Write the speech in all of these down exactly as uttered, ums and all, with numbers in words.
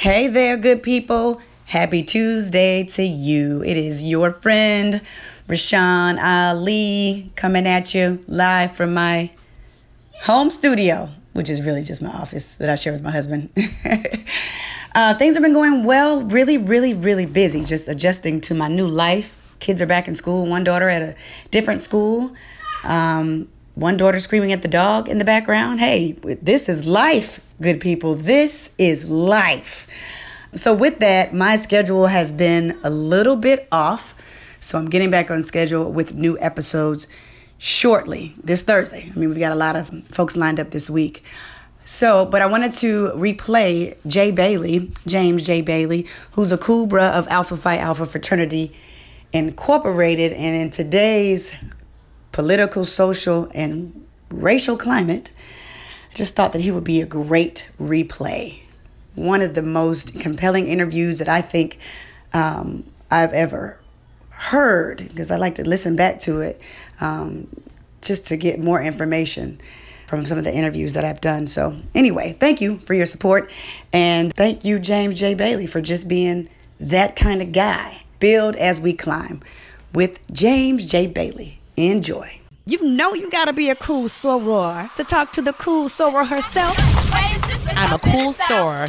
Hey there, good people. Happy Tuesday to you. It is your friend, Rashawn Ali, coming at you live from my home studio, which is really just my office that I share with my husband. uh, things have been going well, really, really, really busy, just adjusting to my new life. Kids are back in school, one daughter at a different school. Um, one daughter screaming at the dog in the background. Hey, this is life, good people. This is life. So with that, my schedule has been a little bit off. So I'm getting back on schedule with new episodes shortly, this Thursday. I mean, we've got a lot of folks lined up this week. So, but I wanted to replay Jay Bailey, James J. Bailey, who's a cool bruh of Alpha Phi Alpha Fraternity Incorporated. And in today's political, social, and racial climate, I just thought that he would be a great replay. One of the most compelling interviews that I think um, I've ever heard, because I like to listen back to it um, just to get more information from some of the interviews that I've done. So anyway, thank you for your support. And thank you, James J. Bailey, for just being that kind of guy. Build as we climb with James J. Bailey. Enjoy. You know you gotta be a cool soror to talk to the cool soror herself. I'm a cool soror.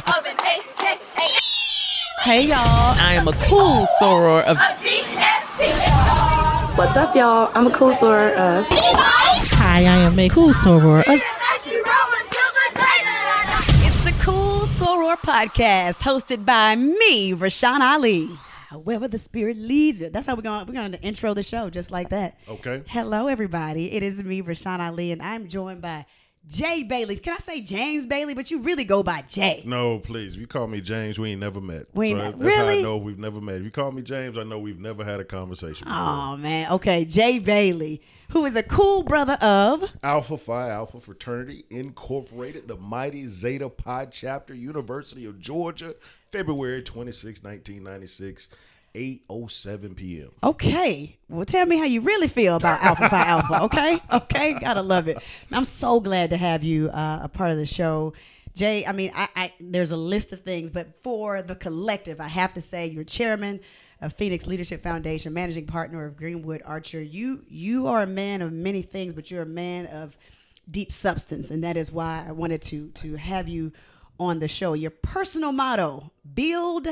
Hey y'all, I am a cool soror of. What's up, y'all? I'm a cool soror of. Hi, I am a cool soror of. It's the Cool Soror Podcast, hosted by me, Rashawn Ali. Wherever the spirit leads you. That's how we're going. We're going to intro the show just like that. Okay. Hello, everybody. It is me, Rashawn Ali, and I'm joined by Jay Bailey. Can I say James Bailey? But you really go by Jay. No, please. If you call me James, we ain't never met. We ain't so met. That's how Really? I know we've never met. If you call me James, I know we've never had a conversation before. Oh, man. Okay, Jay Bailey, who is a cool brother of Alpha Phi Alpha Fraternity Incorporated, the mighty Zeta Pi chapter, University of Georgia, February twenty-sixth, nineteen ninety-six, eight oh seven p.m. Okay. Well, tell me how you really feel about Alpha Phi Alpha, okay? Okay, gotta love it. I'm so glad to have you uh, a part of the show. Jay, I mean, I, I there's a list of things, but for the collective, I have to say you're chairman of Phoenix Leadership Foundation, managing partner of Greenwood Archer. You you are a man of many things, but you're a man of deep substance, and that is why I wanted to to have you on the show. Your personal motto, build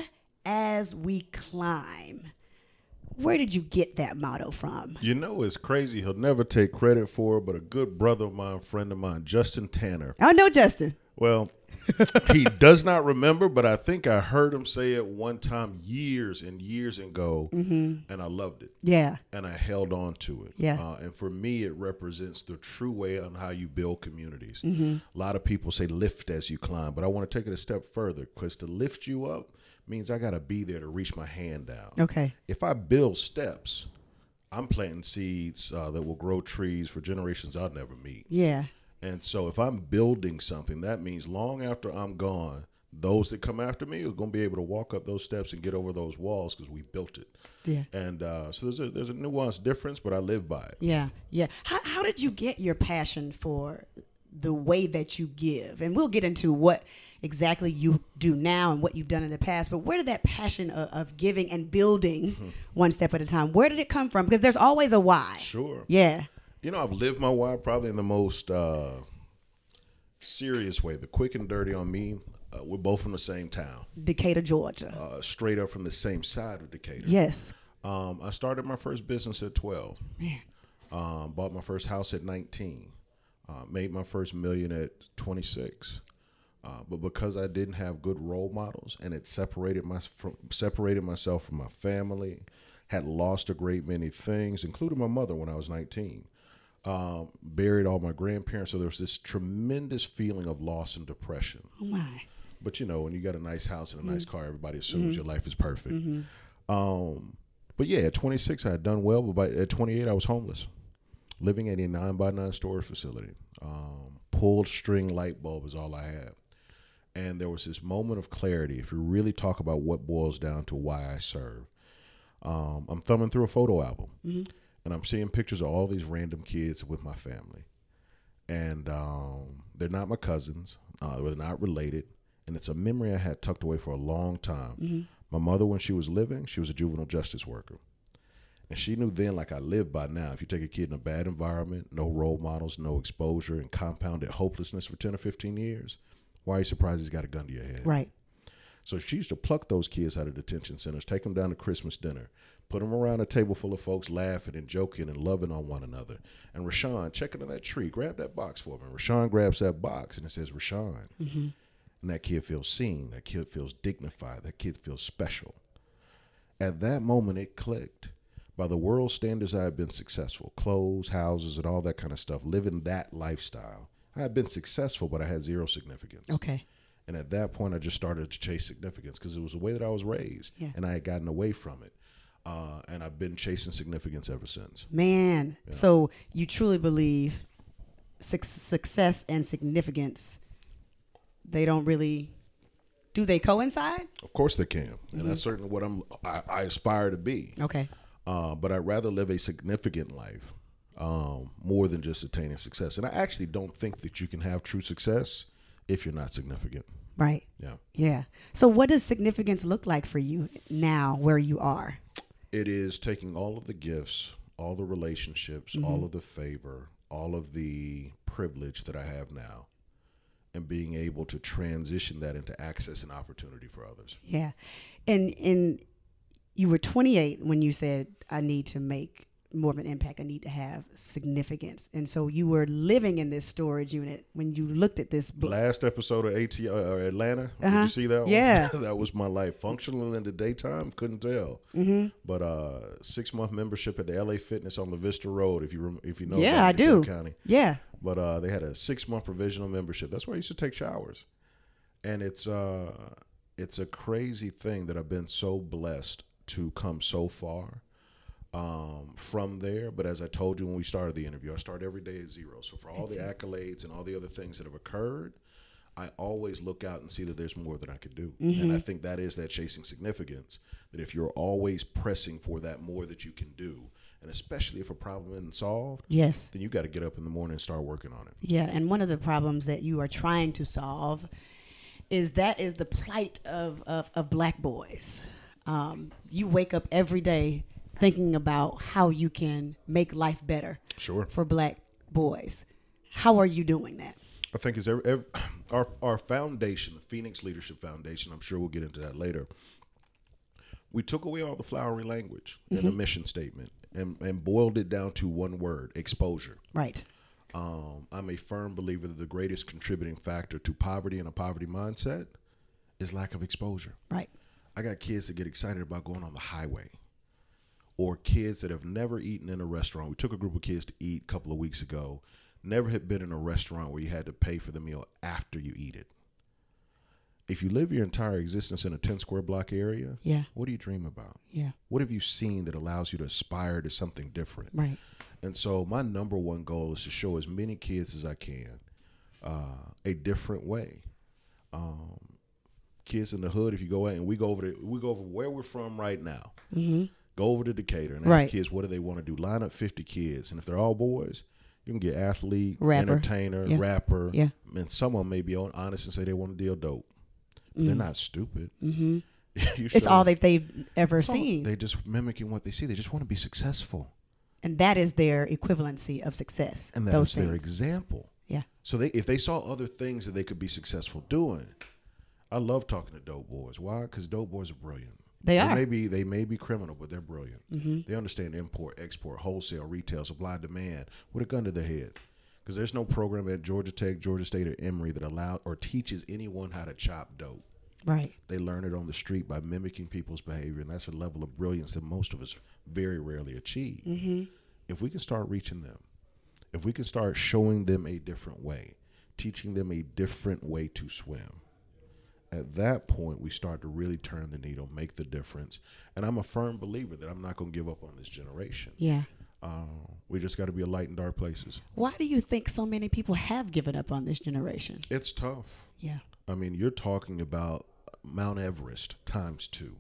as we climb. Where did you get that motto from? You know, it's crazy. He'll never take credit for it, but a good brother of mine, friend of mine, Justin Tanner. I know Justin. Well, he does not remember, but I think I heard him say it one time years and years ago, mm-hmm. and I loved it. Yeah. And I held on to it. Yeah. Uh, and for me, it represents the true way on how you build communities. Mm-hmm. A lot of people say lift as you climb, but I want to take it a step further, because to lift you up means I got to be there to reach my hand down. Okay. If I build steps, I'm planting seeds uh, that will grow trees for generations I'll never meet. Yeah. And so if I'm building something, that means long after I'm gone, those that come after me are going to be able to walk up those steps and get over those walls because we built it. Yeah. And uh, so there's a there's a nuanced difference, but I live by it. Yeah. Yeah. How how did you get your passion for the way that you give? And we'll get into what exactly you do now and what you've done in the past, but where did that passion of, of giving and building mm-hmm. one step at a time, where did it come from? Because there's always a why. Sure. Yeah. You know, I've lived my why probably in the most uh, serious way, the quick and dirty on me. Uh, we're both from the same town. Decatur, Georgia. Uh, straight up from the same side of Decatur. Yes. Um, I started my first business at twelve. Man. Um, bought my first house at nineteen. Uh, made my first million at twenty-six. Uh, but because I didn't have good role models and it separated my from separated myself from my family, had lost a great many things, including my mother when I was nineteen. Um, buried all my grandparents, so there was this tremendous feeling of loss and depression. Oh my! But you know, when you got a nice house and a mm-hmm. nice car, everybody assumes mm-hmm. your life is perfect. Mm-hmm. Um, but yeah, at twenty-six, I had done well, but by, at twenty-eight, I was homeless, living in a nine by nine storage facility. Um, pulled string light bulb is all I had. And there was this moment of clarity. If you really talk about what boils down to why I serve, um, I'm thumbing through a photo album, mm-hmm. and I'm seeing pictures of all these random kids with my family. And um, they're not my cousins. Uh, they're not related. And it's a memory I had tucked away for a long time. Mm-hmm. My mother, when she was living, she was a juvenile justice worker. And she knew then, like I live by now, if you take a kid in a bad environment, no role models, no exposure, and compounded hopelessness for ten or fifteen years, why are you surprised he's got a gun to your head? Right. So she used to pluck those kids out of detention centers, take them down to Christmas dinner, put them around a table full of folks laughing and joking and loving on one another. And Rashawn, check into that tree, grab that box for me. And Rashawn grabs that box and it says, Rashawn. Mm-hmm. And that kid feels seen. That kid feels dignified. That kid feels special. At that moment, it clicked. By the world standards, I had been successful. Clothes, houses, and all that kind of stuff. Living that lifestyle. I had been successful, but I had zero significance. Okay. And at that point, I just started to chase significance because it was the way that I was raised. Yeah. And I had gotten away from it. Uh, and I've been chasing significance ever since. Man, yeah. So you truly believe su- success and significance, they don't really, do they coincide? Of course they can. Mm-hmm. And that's certainly what I'm, I, I aspire to be. Okay. Uh, but I'd rather live a significant life um, more than just attaining success. And I actually don't think that you can have true success if you're not significant. Right. Yeah. Yeah. So what does significance look like for you now where you are? It is taking all of the gifts, all the relationships, mm-hmm. all of the favor, all of the privilege that I have now, and being able to transition that into access and opportunity for others. Yeah. And and you were twenty-eight when you said, I need to make more of an impact. I need to have significance. And so you were living in this storage unit when you looked at this book. Last episode of A T uh, Atlanta. Uh-huh. Did you see that one? Yeah. That was my life. Functional in the daytime, couldn't tell. Mm-hmm. But uh, six month membership at the L A Fitness on La Vista Road, if you rem- if you know. Yeah, I do. County. Yeah. But uh, they had a six month provisional membership. That's where I used to take showers. And it's uh, it's a crazy thing that I've been so blessed to come so far. Um, from there, but as I told you when we started the interview, I start every day at zero. So for all That's the it. accolades and all the other things that have occurred, I always look out and see that there's more that I could do. Mm-hmm. And I think that is that chasing significance, that if you're always pressing for that more that you can do, and especially if a problem isn't solved, yes, then you got to get up in the morning and start working on it. Yeah, and one of the problems that you are trying to solve is that is the plight of, of, of black boys. Um, you wake up every day thinking about how you can make life better sure. for black boys. How are you doing that? I think it's every, every, our our foundation, the Phoenix Leadership Foundation, I'm sure we'll get into that later. We took away all the flowery language mm-hmm. in the mission statement and, and boiled it down to one word, exposure. Right. Um, I'm a firm believer that the greatest contributing factor to poverty and a poverty mindset is lack of exposure. Right. I got kids that get excited about going on the highway. Or kids that have never eaten in a restaurant. We took a group of kids to eat a couple of weeks ago. Never had been in a restaurant where you had to pay for the meal after you eat it. If you live your entire existence in a ten square block area, yeah. what do you dream about? Yeah. What have you seen that allows you to aspire to something different? Right. And so my number one goal is to show as many kids as I can uh, a different way. Um, kids in the hood, if you go out and we go over to, we go over where we're from right now. Mm-hmm. Go over to Decatur and right. ask kids what do they want to do. Line up fifty kids, and if they're all boys, you can get athlete, rapper. entertainer, yeah. rapper, yeah. and some of them may be honest and say they want to deal dope. Mm. They're not stupid. Mm-hmm. It's all that they've ever seen. They're just mimicking what they see. They just want to be successful, and that is their equivalency of success. And that's their example. Yeah. So they, if they saw other things that they could be successful doing, I love talking to dope boys. Why? Because dope boys are brilliant. They are. They may be, they may be criminal, but they're brilliant. Mm-hmm. They understand import, export, wholesale, retail, supply, demand with a gun to their head. Because there's no program at Georgia Tech, Georgia State, or Emory that allows or teaches anyone how to chop dope. Right. They learn it on the street by mimicking people's behavior, and that's a level of brilliance that most of us very rarely achieve. Mm-hmm. If we can start reaching them, if we can start showing them a different way, teaching them a different way to swim, at that point, we start to really turn the needle, make the difference. And I'm a firm believer that I'm not going to give up on this generation. Yeah. Uh, we just got to be a light in dark places. Why do you think so many people have given up on this generation? It's tough. Yeah. I mean, you're talking about Mount Everest times two.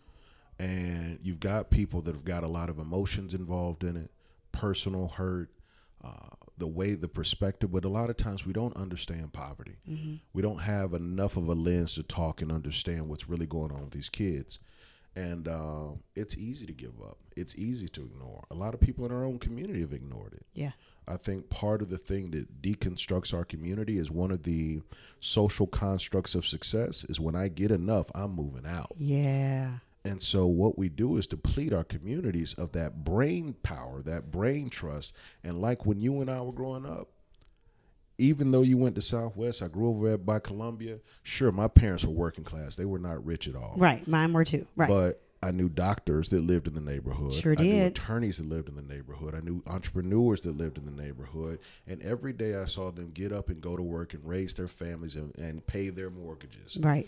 And you've got people that have got a lot of emotions involved in it, personal hurt, uh, the way, the perspective, but a lot of times we don't understand poverty. Mm-hmm. We don't have enough of a lens to talk and understand what's really going on with these kids. And uh, it's easy to give up. It's easy to ignore. A lot of people in our own community have ignored it. Yeah. I think part of the thing that deconstructs our community is one of the social constructs of success is when I get enough, I'm moving out. Yeah. And so what we do is deplete our communities of that brain power, that brain trust. And like when you and I were growing up, even though you went to Southwest, I grew over at by Columbia. Sure, my parents were working class. They were not rich at all. Right. Mine were too. Right. But I knew doctors that lived in the neighborhood. Sure I knew did. attorneys that lived in the neighborhood. I knew entrepreneurs that lived in the neighborhood. And every day I saw them get up and go to work and raise their families and, and pay their mortgages. Right.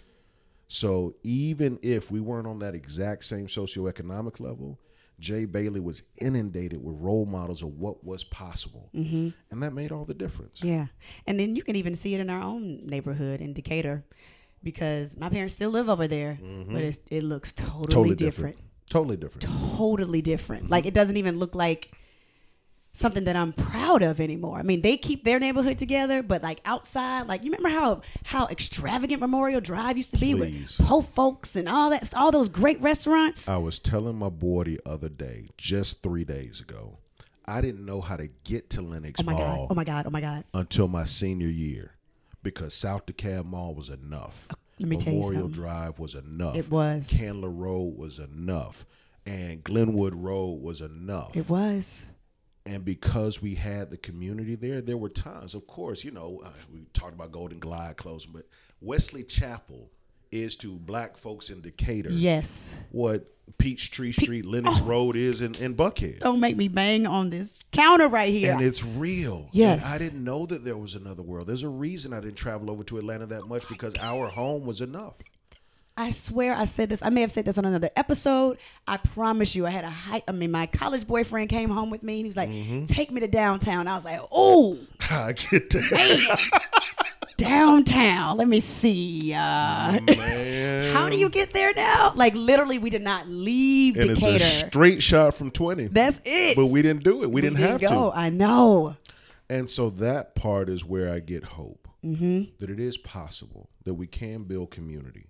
So even if we weren't on that exact same socioeconomic level, Jay Bailey was inundated with role models of what was possible. Mm-hmm. And that made all the difference. Yeah. And then you can even see it in our own neighborhood in Decatur, because my parents still live over there, mm-hmm. but it's, it looks totally, totally different. different. Totally different. Totally different. Mm-hmm. Like, it doesn't even look like something that I'm proud of anymore. I mean, they keep their neighborhood together, but like outside, like, you remember how how extravagant Memorial Drive used to be Please. with Po Folks and all that, all those great restaurants? I was telling my boy the other day, just three days ago, I didn't know how to get to Lenox Oh my Mall God. Oh my God. Oh my God. until my senior year, because South DeKalb Mall was enough. Let me tell you Memorial something. Drive was enough. It was. Candler Road was enough. And Glenwood Road was enough. It was. And because we had the community there, there were times, of course, you know, uh, we talked about Golden Glide closing, but Wesley Chapel is to black folks in Decatur Yes. what Peachtree Street, Lenox oh. Road is in, in Buckhead. Don't make me bang on this counter right here. And it's real. Yes. And I didn't know that there was another world. There's a reason I didn't travel over to Atlanta that much, because our home was enough. I swear I said this. I may have said this on another episode. I promise you, I had a high, I mean, my college boyfriend came home with me and he was like, mm-hmm. take me to downtown. I was like, oh, I get that. Downtown. Let me see. Uh, Man. How do you get there now? Like, literally, we did not leave And Decatur. it's a straight shot from twenty. That's it. But we didn't do it. We, we didn't, didn't have go. to. I know. And so that part is where I get hope. Mm-hmm. That it is possible, that we can build community.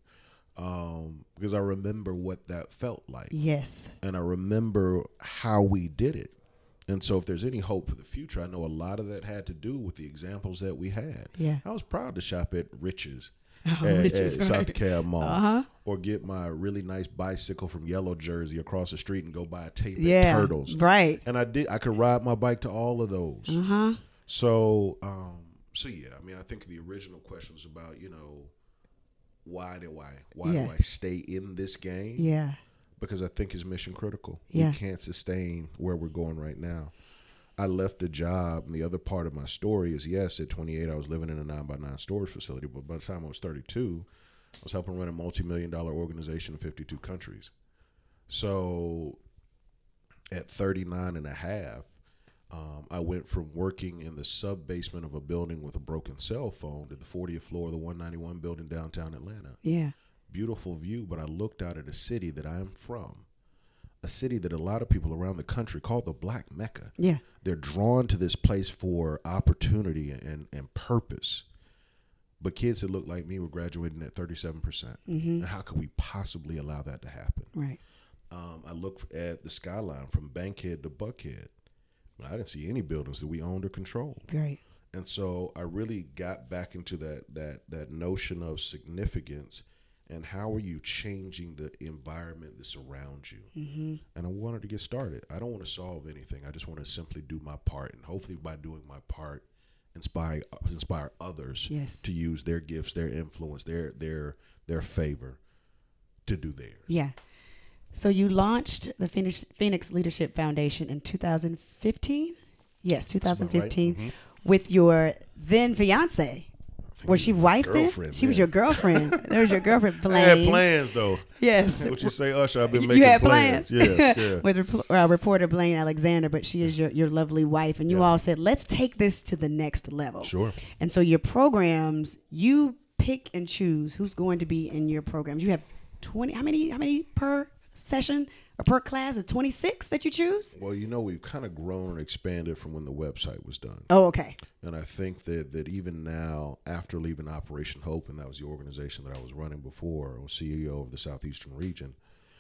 Um, because I remember what that felt like. Yes. And I remember how we did it. And so if there's any hope for the future, I know a lot of that had to do with the examples that we had. Yeah. I was proud to shop at Rich's oh, at, Rich's, at right. South DeKalb Mall. Uh-huh. Or get my really nice bicycle from Yellow Jersey across the street and go buy a tape Yeah, at Turtles. right. And I did. I could ride my bike to all of those. Uh-huh. So, um, so yeah, I mean, I think the original question was about, you know, why do I, why Yeah. do I stay in this game? Yeah. Because I think it's mission critical. Yeah. We can't sustain where we're going right now. I left a job, and the other part of my story is, yes, at twenty-eight, I was living in a nine by nine storage facility, but by the time I was thirty-two, I was helping run a multi-million dollar organization in fifty-two countries. So at thirty-nine and a half, um, I went from working in the sub-basement of a building with a broken cell phone to the fortieth floor of the one ninety-one building downtown Atlanta. Yeah. Beautiful view, but I looked out at a city that I'm from, a city that a lot of people around the country call the Black Mecca. Yeah. They're drawn to this place for opportunity and, and purpose. But kids that look like me were graduating at thirty-seven percent. Mm-hmm. And how could we possibly allow that to happen? Right. Um, I looked at the skyline from Bankhead to Buckhead. I didn't see any buildings that we owned or controlled. Right. And so I really got back into that that that notion of significance and how are you changing the environment that surrounds you. Mm-hmm. And I wanted to get started. I don't want to solve anything. I just want to simply do my part. And hopefully by doing my part, inspire inspire others Yes. to use their gifts, their influence, their their their favor to do theirs. Yeah. So you launched the Phoenix, Phoenix Leadership Foundation in two thousand fifteen? Yes, two thousand fifteen, right. Mm-hmm. with your then fiance. Was she wife then? Girlfriend, She was yeah. your girlfriend. There was your girlfriend, I Blaine. had plans though. Yes. What you say, Usher? I've been You making had plans. plans. Yeah, yeah. With rep- uh, reporter Blaine Alexander, but she is your, your lovely wife. And you Yeah. all said, let's take this to the next level. Sure. And so your programs, you pick and choose who's going to be in your programs. You have twenty, how many, how many per? session or per class of twenty-six that you choose? Well, you know, we've kind of grown and expanded from when the website was done. Oh, okay. And I think that, that even now, after leaving Operation Hope, and that was the organization that I was running before, I was C E O of the Southeastern region,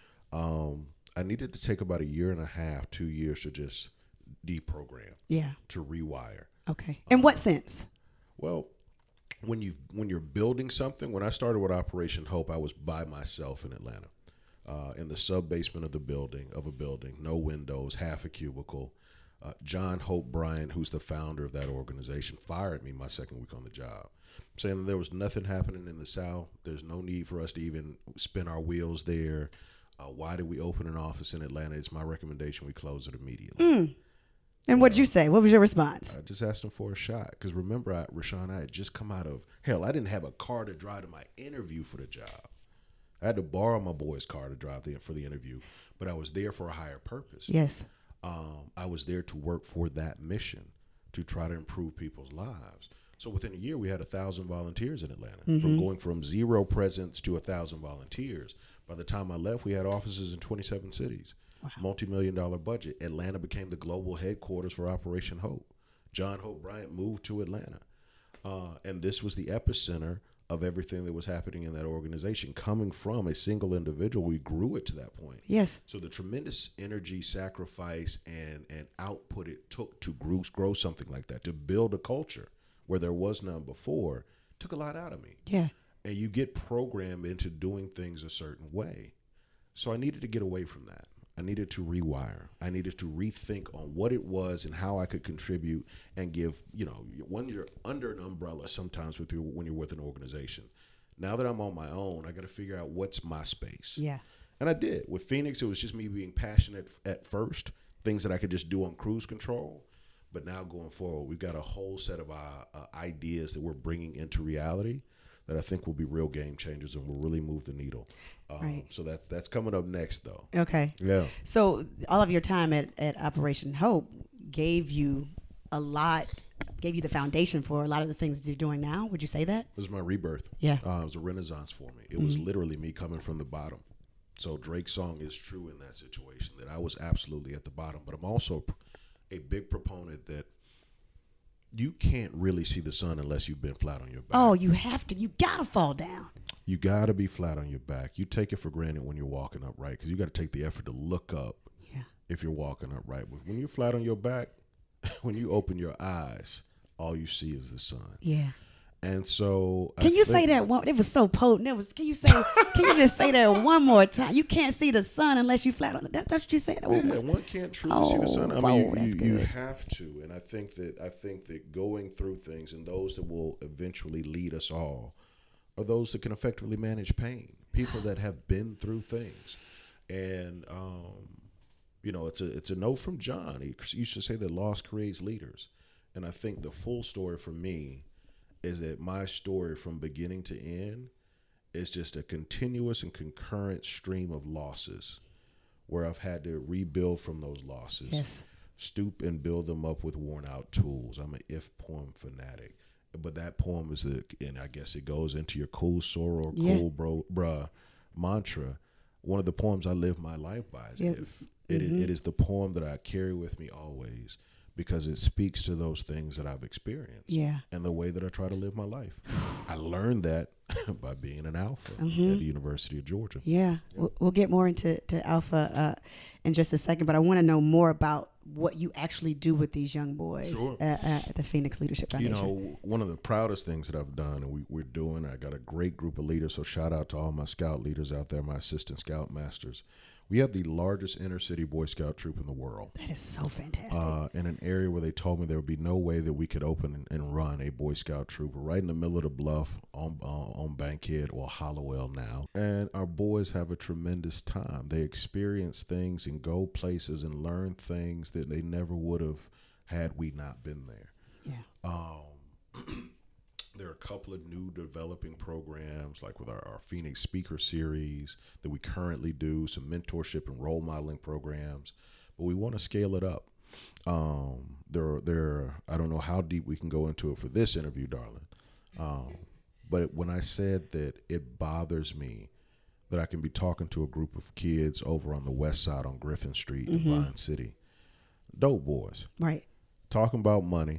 um, I needed to take about a year and a half, two years to just deprogram, Yeah. to rewire. Okay. In what sense? Well, when you when you're building something, when I started with Operation Hope, I was by myself in Atlanta, uh, in the sub basement of the building of a building, no windows, half a cubicle. Uh, John Hope Bryant, who's the founder of that organization, fired me my second week on the job, saying that there was nothing happening in the South. There's no need for us to even spin our wheels there. Uh, why did we open an office in Atlanta? It's my recommendation we close it immediately. Mm. And what did you say? What was your response? I just asked him for a shot because remember, I, Rashawn, I had just come out of hell. I didn't have a car to drive to my interview for the job. I had to borrow my boy's car to drive the, for the interview, but I was there for a higher purpose. Yes. Um, I was there to work for that mission, to try to improve people's lives. So within a year, we had a thousand volunteers in Atlanta, mm-hmm. from going from zero presence to a thousand volunteers. By the time I left, we had offices in twenty-seven cities. Wow. Multi-million dollar budget. Atlanta became the global headquarters for Operation Hope. John Hope Bryant moved to Atlanta. Uh, and this was the epicenter of everything that was happening in that organization. Coming from a single individual, we grew it to that point. Yes. So the tremendous energy, sacrifice, and, and output it took to grow, grow something like that, to build a culture where there was none before, took a lot out of me. Yeah. And you get programmed into doing things a certain way. So I needed to get away from that. I needed to rewire. I needed to rethink on what it was and how I could contribute and give, you know, when you're under an umbrella sometimes with your, when you're with an organization. Now that I'm on my own, I got to figure out what's my space. Yeah. And I did. With Phoenix, it was just me being passionate at first, things that I could just do on cruise control. But now going forward, we've got a whole set of uh, uh, ideas that we're bringing into reality that I think will be real game changers and will really move the needle. Um, right. So that's that's coming up next, though. Okay. Yeah. So all of your time at, at Operation Hope gave you a lot, gave you the foundation for a lot of the things that you're doing now. Would you say that? This was my rebirth. Yeah. Uh, it was a renaissance for me. It mm-hmm. was literally me coming from the bottom. So Drake's song is true in that situation, that I was absolutely at the bottom. But I'm also a big proponent that you can't really see the sun unless you've been flat on your back. Oh, you have to. You got to fall down. You got to be flat on your back. You take it for granted when you're walking upright because you got to take the effort to look up yeah. if you're walking upright. But when you're flat on your back, when you open your eyes, all you see is the sun. Yeah. And so, can I you say that one? It was so potent. It was. Can you say? Can you just say that one more time? You can't see the sun unless you flat on it. That, that's what you said. Yeah, one can't truly oh, see the sun. I mean, whoa, you, you, you have to, and I think that I think that going through things and those that will eventually lead us all are those that can effectively manage pain. People that have been through things, and um, you know, it's a it's a note from John. He used to say that loss creates leaders, and I think the full story for me is that my story from beginning to end is just a continuous and concurrent stream of losses where I've had to rebuild from those losses, yes. stoop and build them up with worn out tools. I'm an if poem fanatic, but that poem is, a, and I guess it goes into your cool soror, yeah. cool bro, bruh mantra. One of the poems I live my life by is yeah. if. It, mm-hmm. is, it is the poem that I carry with me always, because it speaks to those things that I've experienced yeah. and the way that I try to live my life. I learned that by being an alpha mm-hmm. at the University of Georgia. Yeah, yeah. We'll, we'll get more into to alpha uh, in just a second, but I want to know more about what you actually do with these young boys sure. at, at the Phoenix Leadership Foundation. You know, one of the proudest things that I've done and we, we're doing, I got a great group of leaders, so shout out to all my scout leaders out there, my assistant scout masters. We have the largest inner city Boy Scout troop in the world. That is so fantastic. Uh, in an area where they told me there would be no way that we could open and, and run a Boy Scout troop. We're right in the middle of the bluff on uh, on Bankhead or Hollowell now. And our boys have a tremendous time. They experience things and go places and learn things that they never would have had we not been there. Yeah. Um, There are a couple of new developing programs, like with our, our Phoenix Speaker Series that we currently do, some mentorship and role modeling programs, but we want to scale it up. Um, there, are, there. Are, I don't know how deep we can go into it for this interview, darling. Um, but when I said that it bothers me that I can be talking to a group of kids over on the west side on Griffin Street in Vine City. Dope boys. Right. Talking about money,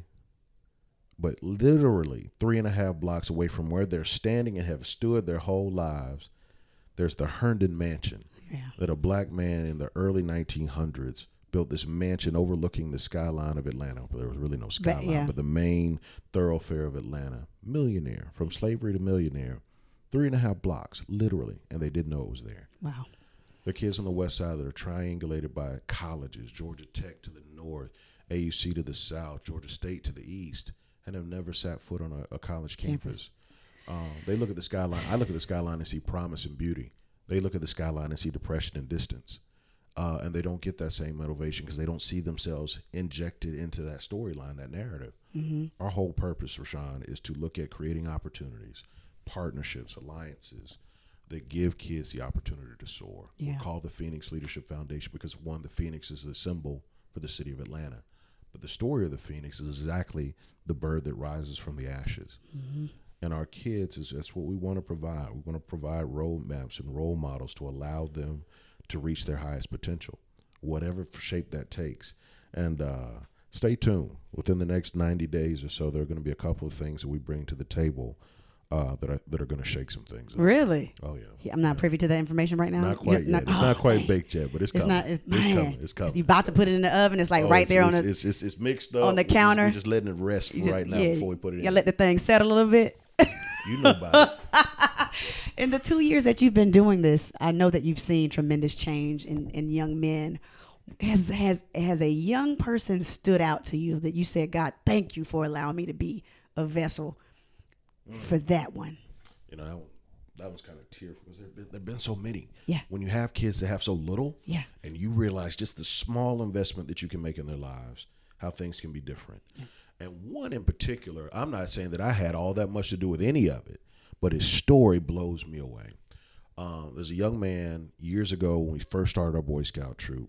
but literally three and a half blocks away from where they're standing and have stood their whole lives, there's the Herndon Mansion. Yeah. That a black man in the early nineteen hundreds built this mansion overlooking the skyline of Atlanta. There was really no skyline, but, yeah. but the main thoroughfare of Atlanta. Millionaire, from slavery to millionaire. Three and a half blocks, literally, and they didn't know it was there. Wow. The kids on the west side that are triangulated by colleges, Georgia Tech to the north, A U C to the south, Georgia State to the east, and have never sat foot on a, a college campus. campus. Um, they look at the skyline. I look at the skyline and see promise and beauty. They look at the skyline and see depression and distance. Uh, and they don't get that same motivation because they don't see themselves injected into that storyline, that narrative. Mm-hmm. Our whole purpose, Rashawn, is to look at creating opportunities, partnerships, alliances that give kids the opportunity to soar. Yeah. We're called the Phoenix Leadership Foundation because, one, the Phoenix is the symbol for the city of Atlanta. But the story of the Phoenix is exactly the bird that rises from the ashes. Mm-hmm. And our kids, is that's what we want to provide. We want to provide roadmaps and role models to allow them to reach their highest potential, whatever shape that takes. And uh, stay tuned. Within the next ninety days or so, there are going to be a couple of things that we bring to the table uh, that are, that are going to shake some things up. Really? Oh, yeah. I'm not yeah. privy to that information right now. Not quite You're yet. Not, it's oh, not quite man. baked yet, but it's It's coming. not. It's, it's man. coming. It's coming. You about to put it in the oven. It's like Oh, right it's, there it's, on the it's, it's, it's mixed up on the We're just- counter. We're just letting it rest for right now yeah, before we put it you in. let the thing settle a little bit. You know about it. In the two years that you've been doing this, I know that you've seen tremendous change in, in young men. Has has has a young person stood out to you that you said, God, thank you for allowing me to be a vessel mm. for that one? You know, that, one, that was kind of tearful because there been, there've been so many. Yeah. When you have kids that have so little, yeah, and you realize just the small investment that you can make in their lives, how things can be different. Yeah. And one in particular, I'm not saying that I had all that much to do with any of it, but his story blows me away. Um, there's a young man years ago when we first started our Boy Scout troop.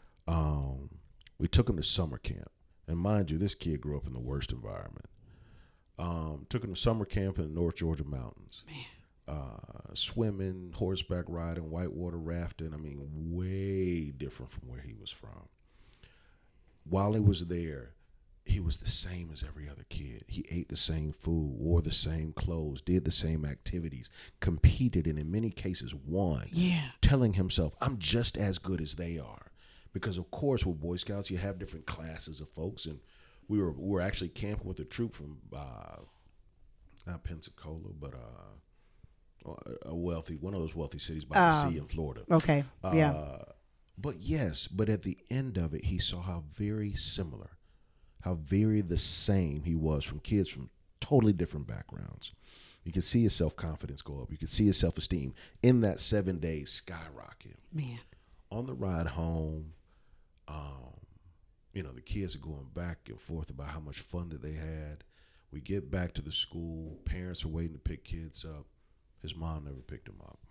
Um, we took him to summer camp. And mind you, this kid grew up in the worst environment. Um, took him to summer camp in the North Georgia mountains. Man. Uh, swimming, horseback riding, whitewater rafting. I mean, way different from where he was from. While he was there, he was the same as every other kid. He ate the same food, wore the same clothes, did the same activities, competed, and in many cases won. Yeah. Telling himself, I'm just as good as they are. Because, of course, with Boy Scouts, you have different classes of folks. And we were we were actually camping with a troop from, uh, not Pensacola, but uh, a wealthy, one of those wealthy cities by um, the sea in Florida. Okay, uh, yeah. But, yes, but at the end of it, he saw how very similar, how very the same he was from kids from totally different backgrounds. You could see his self-confidence go up. You could see his self-esteem in that seven days skyrocket. Man. On the ride home, um, you know, the kids are going back and forth about how much fun that they had. We get back to the school. Parents are waiting to pick kids up. His mom never picked him up.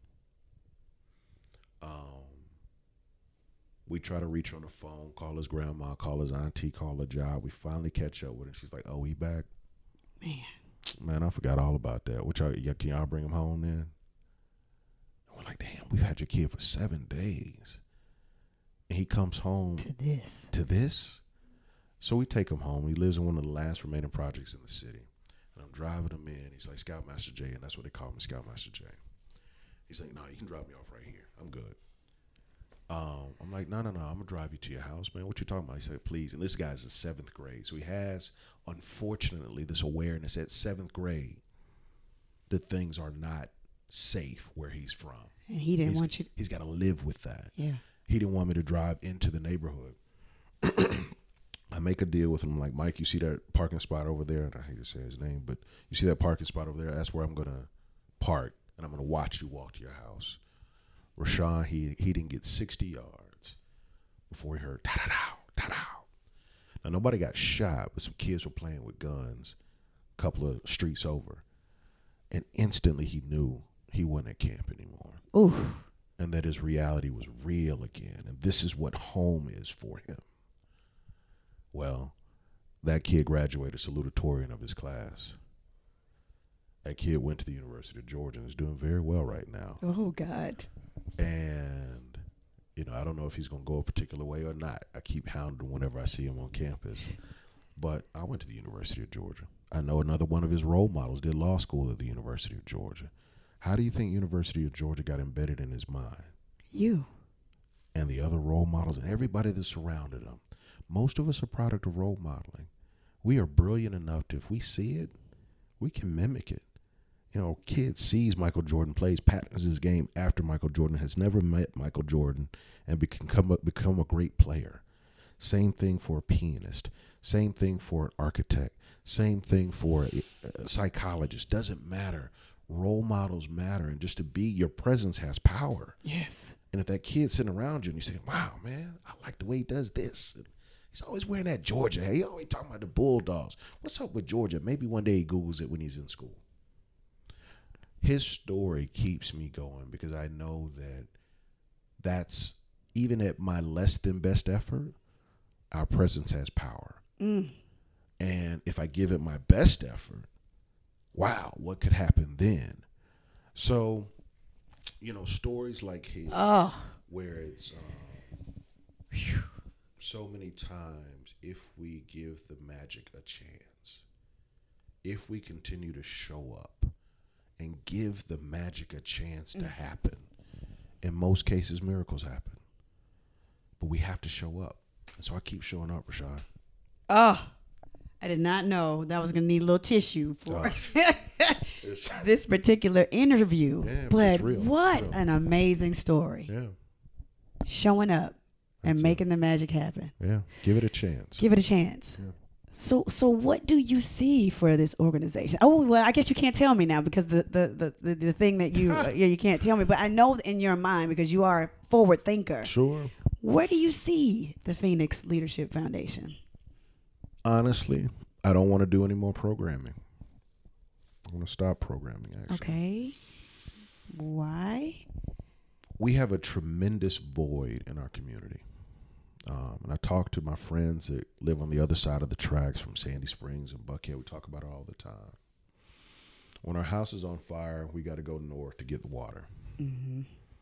Um, we try to reach her on the phone, call his grandma, call his auntie, call her job. We finally catch up with her. She's like, oh, he back? Man. Man, I forgot all about that. Which y'all, can y'all bring him home then? And we're like, damn, we've had your kid for seven days. And he comes home. To this. To this? So we take him home. He lives in one of the last remaining projects in the city. And I'm driving him in. He's like, Scoutmaster Jay, and that's what they call me, Scoutmaster Jay. He's like, no, you can drop me off right here. I'm good. Um, I'm like, no, no, no, I'm going to drive you to your house, man. What you talking about? He said, please. And this guy's in seventh grade. So he has, unfortunately, this awareness at seventh grade that things are not safe where he's from. And he didn't he's, want you to. He's got to live with that. Yeah. He didn't want me to drive into the neighborhood. I make a deal with him. I'm like, Mike, you see that parking spot over there? And I hate to say his name, but you see that parking spot over there? That's where I'm going to park, and I'm going to watch you walk to your house. Rashawn, he he didn't get sixty yards before he heard ta-da-dow, ta-dow. Now, nobody got shot, but some kids were playing with guns a couple of streets over. And instantly he knew he wasn't at camp anymore. Ooh. And that his reality was real again. And this is what home is for him. Well, that kid graduated salutatorian of his class. That kid went to the University of Georgia and is doing very well right now. Oh, God. And, you know, I don't know if he's going to go a particular way or not. I keep hounding him whenever I see him on campus. But I went to the University of Georgia. I know another one of his role models did law school at the University of Georgia. How do you think University of Georgia got embedded in his mind? You. And the other role models and everybody that surrounded him. Most of us are product of role modeling. We are brilliant enough to, if we see it, we can mimic it. You know, kid sees Michael Jordan plays, patterns his game after Michael Jordan, has never met Michael Jordan, and become a, become a great player. Same thing for a pianist. Same thing for an architect. Same thing for a, a psychologist. Doesn't matter. Role models matter, and just to be, your presence has power. Yes. And if that kid's sitting around you and you say, wow, man, I like the way he does this. And he's always wearing that Georgia. Hey, he always talking about the Bulldogs. What's up with Georgia? Maybe one day he Googles it when he's in school. His story keeps me going because I know that that's, even at my less than best effort, our presence has power. Mm. And if I give it my best effort, wow, what could happen then? So, you know, stories like his, Oh. where it's um, so many times, if we give the magic a chance, if we continue to show up and give the magic a chance to happen, in most cases, miracles happen. But we have to show up. And so I keep showing up, Rashad. Oh, I did not know that was going to need a little tissue for this particular interview. Yeah, but but it's real. what Real. an amazing story. Yeah, Showing up and That's making the magic happen. yeah. Give it a chance. Give it a chance. Yeah. So, so what do you see for this organization? Oh, well, I guess you can't tell me now because the the the, the, the thing that you uh, yeah you can't tell me. But I know in your mind, because you are a forward thinker. Sure. Where do you see the Phoenix Leadership Foundation? Honestly, I don't want to do any more programming. I want to stop programming, actually. Okay. Why? We have a tremendous void in our community. Um, and I talk to my friends that live on the other side of the tracks from Sandy Springs and Buckhead. We talk about it all the time. When our house is on fire, we got to go north to get the water. Mm-hmm.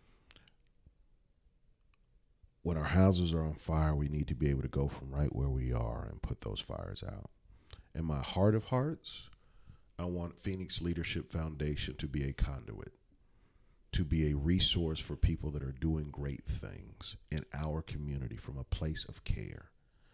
When our houses are on fire, we need to be able to go from right where we are and put those fires out. In my heart of hearts, I want Phoenix Leadership Foundation to be a conduit, to be a resource for people that are doing great things in our community from a place of care.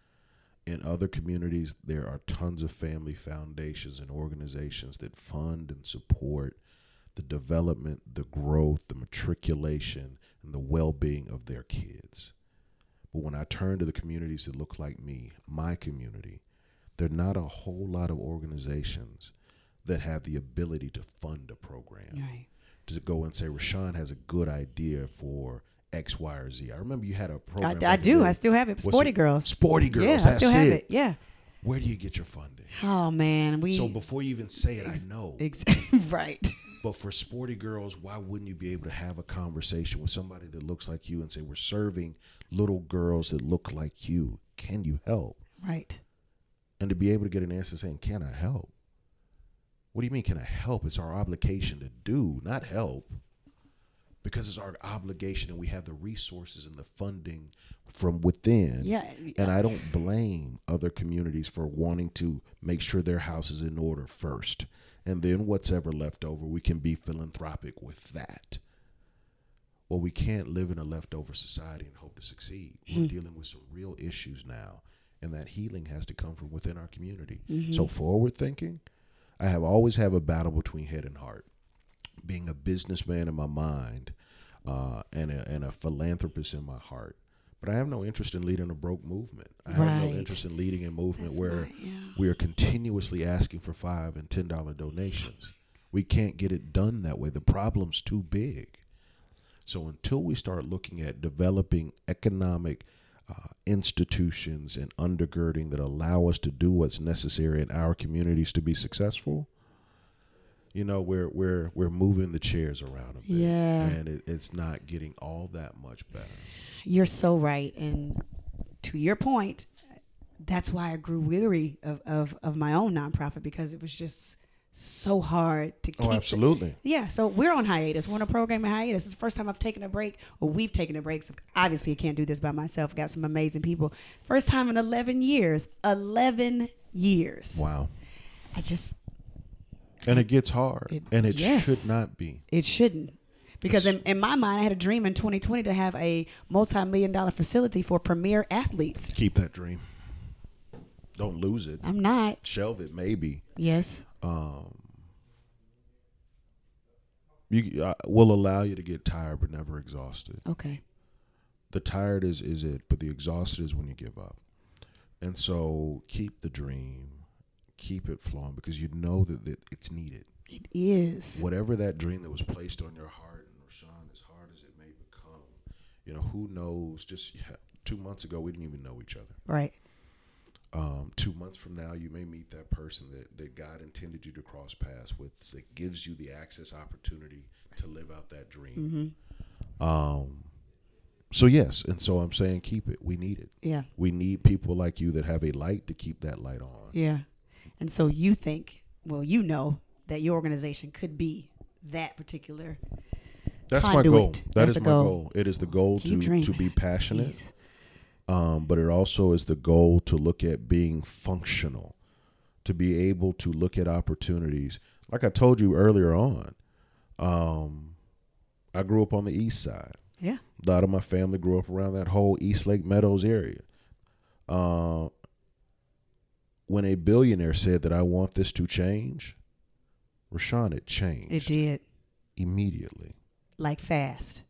In other communities, there are tons of family foundations and organizations that fund and support the development, the growth, the matriculation, and the well-being of their kids. But when I turn to the communities that look like me, my community, there are not a whole lot of organizations that have the ability to fund a program. Right. To go and say, Rashawn has a good idea for X, Y, or Z. I remember you had a program. I, I back in do. the- I still have it. What's Sporty it? Girls. Sporty Girls. Yeah, That's I still have it. it. Yeah. Where do you get your funding? Oh man, we. So before you even say it, I know. Ex- right. But for Sporty Girls, why wouldn't you be able to have a conversation with somebody that looks like you and say, we're serving little girls that look like you. Can you help? Right. And to be able to get an answer saying, can I help? What do you mean, can I help? It's our obligation to do, not help. Because it's our obligation and we have the resources and the funding from within. Yeah. And I don't blame other communities for wanting to make sure their house is in order first. And then what's ever left over, we can be philanthropic with that. Well, we can't live in a leftover society and hope to succeed. We're Mm. dealing with some real issues now. And that healing has to come from within our community. Mm-hmm. So forward thinking, I have always have a battle between head and heart. Being a businessman in my mind uh, and, a, and a philanthropist in my heart. But I have no interest in leading a broke movement. I have Right. no interest in leading a movement That's where right, yeah. we are continuously asking for five and ten dollar donations. We can't get it done that way. The problem's too big. So until we start looking at developing economic uh, institutions and undergirding that allow us to do what's necessary in our communities to be successful, you know, we're we're we're moving the chairs around a bit, Yeah. and it, it's not getting all that much better. You're so right. And to your point, that's why I grew weary of, of, of my own nonprofit, because it was just so hard to keep. Oh, absolutely. Yeah, so we're on hiatus. We're on a program in hiatus. It's the first time I've taken a break, or we've taken a break. So obviously, I can't do this by myself. Got some amazing people. First time in eleven years. eleven years. Wow. I just. And it gets hard. It, and it yes, should not be. It shouldn't. Because in, in my mind, I had a dream in twenty twenty to have a multi-million dollar facility for premier athletes. Keep that dream. Don't lose it. I'm not. Shelve it, maybe. Yes. Um, you uh, will allow you to get tired, but never exhausted. Okay. The tired is, is it, but the exhausted is when you give up. And so keep the dream, keep it flowing, because you know that, that it's needed. It is. Whatever that dream that was placed on your heart, and Rashawn, as hard as it may become, you know, who knows? Just yeah, two months ago, we didn't even know each other. Right. Um, two months from now, you may meet that person that, that God intended you to cross paths with, that gives you the access opportunity to live out that dream. Mm-hmm. Um, so, yes, and so I'm saying keep it. We need it. Yeah. We need people like you that have a light to keep that light on. Yeah. And so you think, well, you know that your organization could be that particular That's conduit. my goal. That That's is the my goal. goal. It is the goal Keep to, dreaming. to be passionate. Yes. Um, but it also is the goal to look at being functional, to be able to look at opportunities. Like I told you earlier on, um, I grew up on the east side. Yeah. A lot of my family grew up around that whole East Lake Meadows area. Uh, when a billionaire said that I want this to change, Rashawn, it changed. It did. Immediately. Like fast.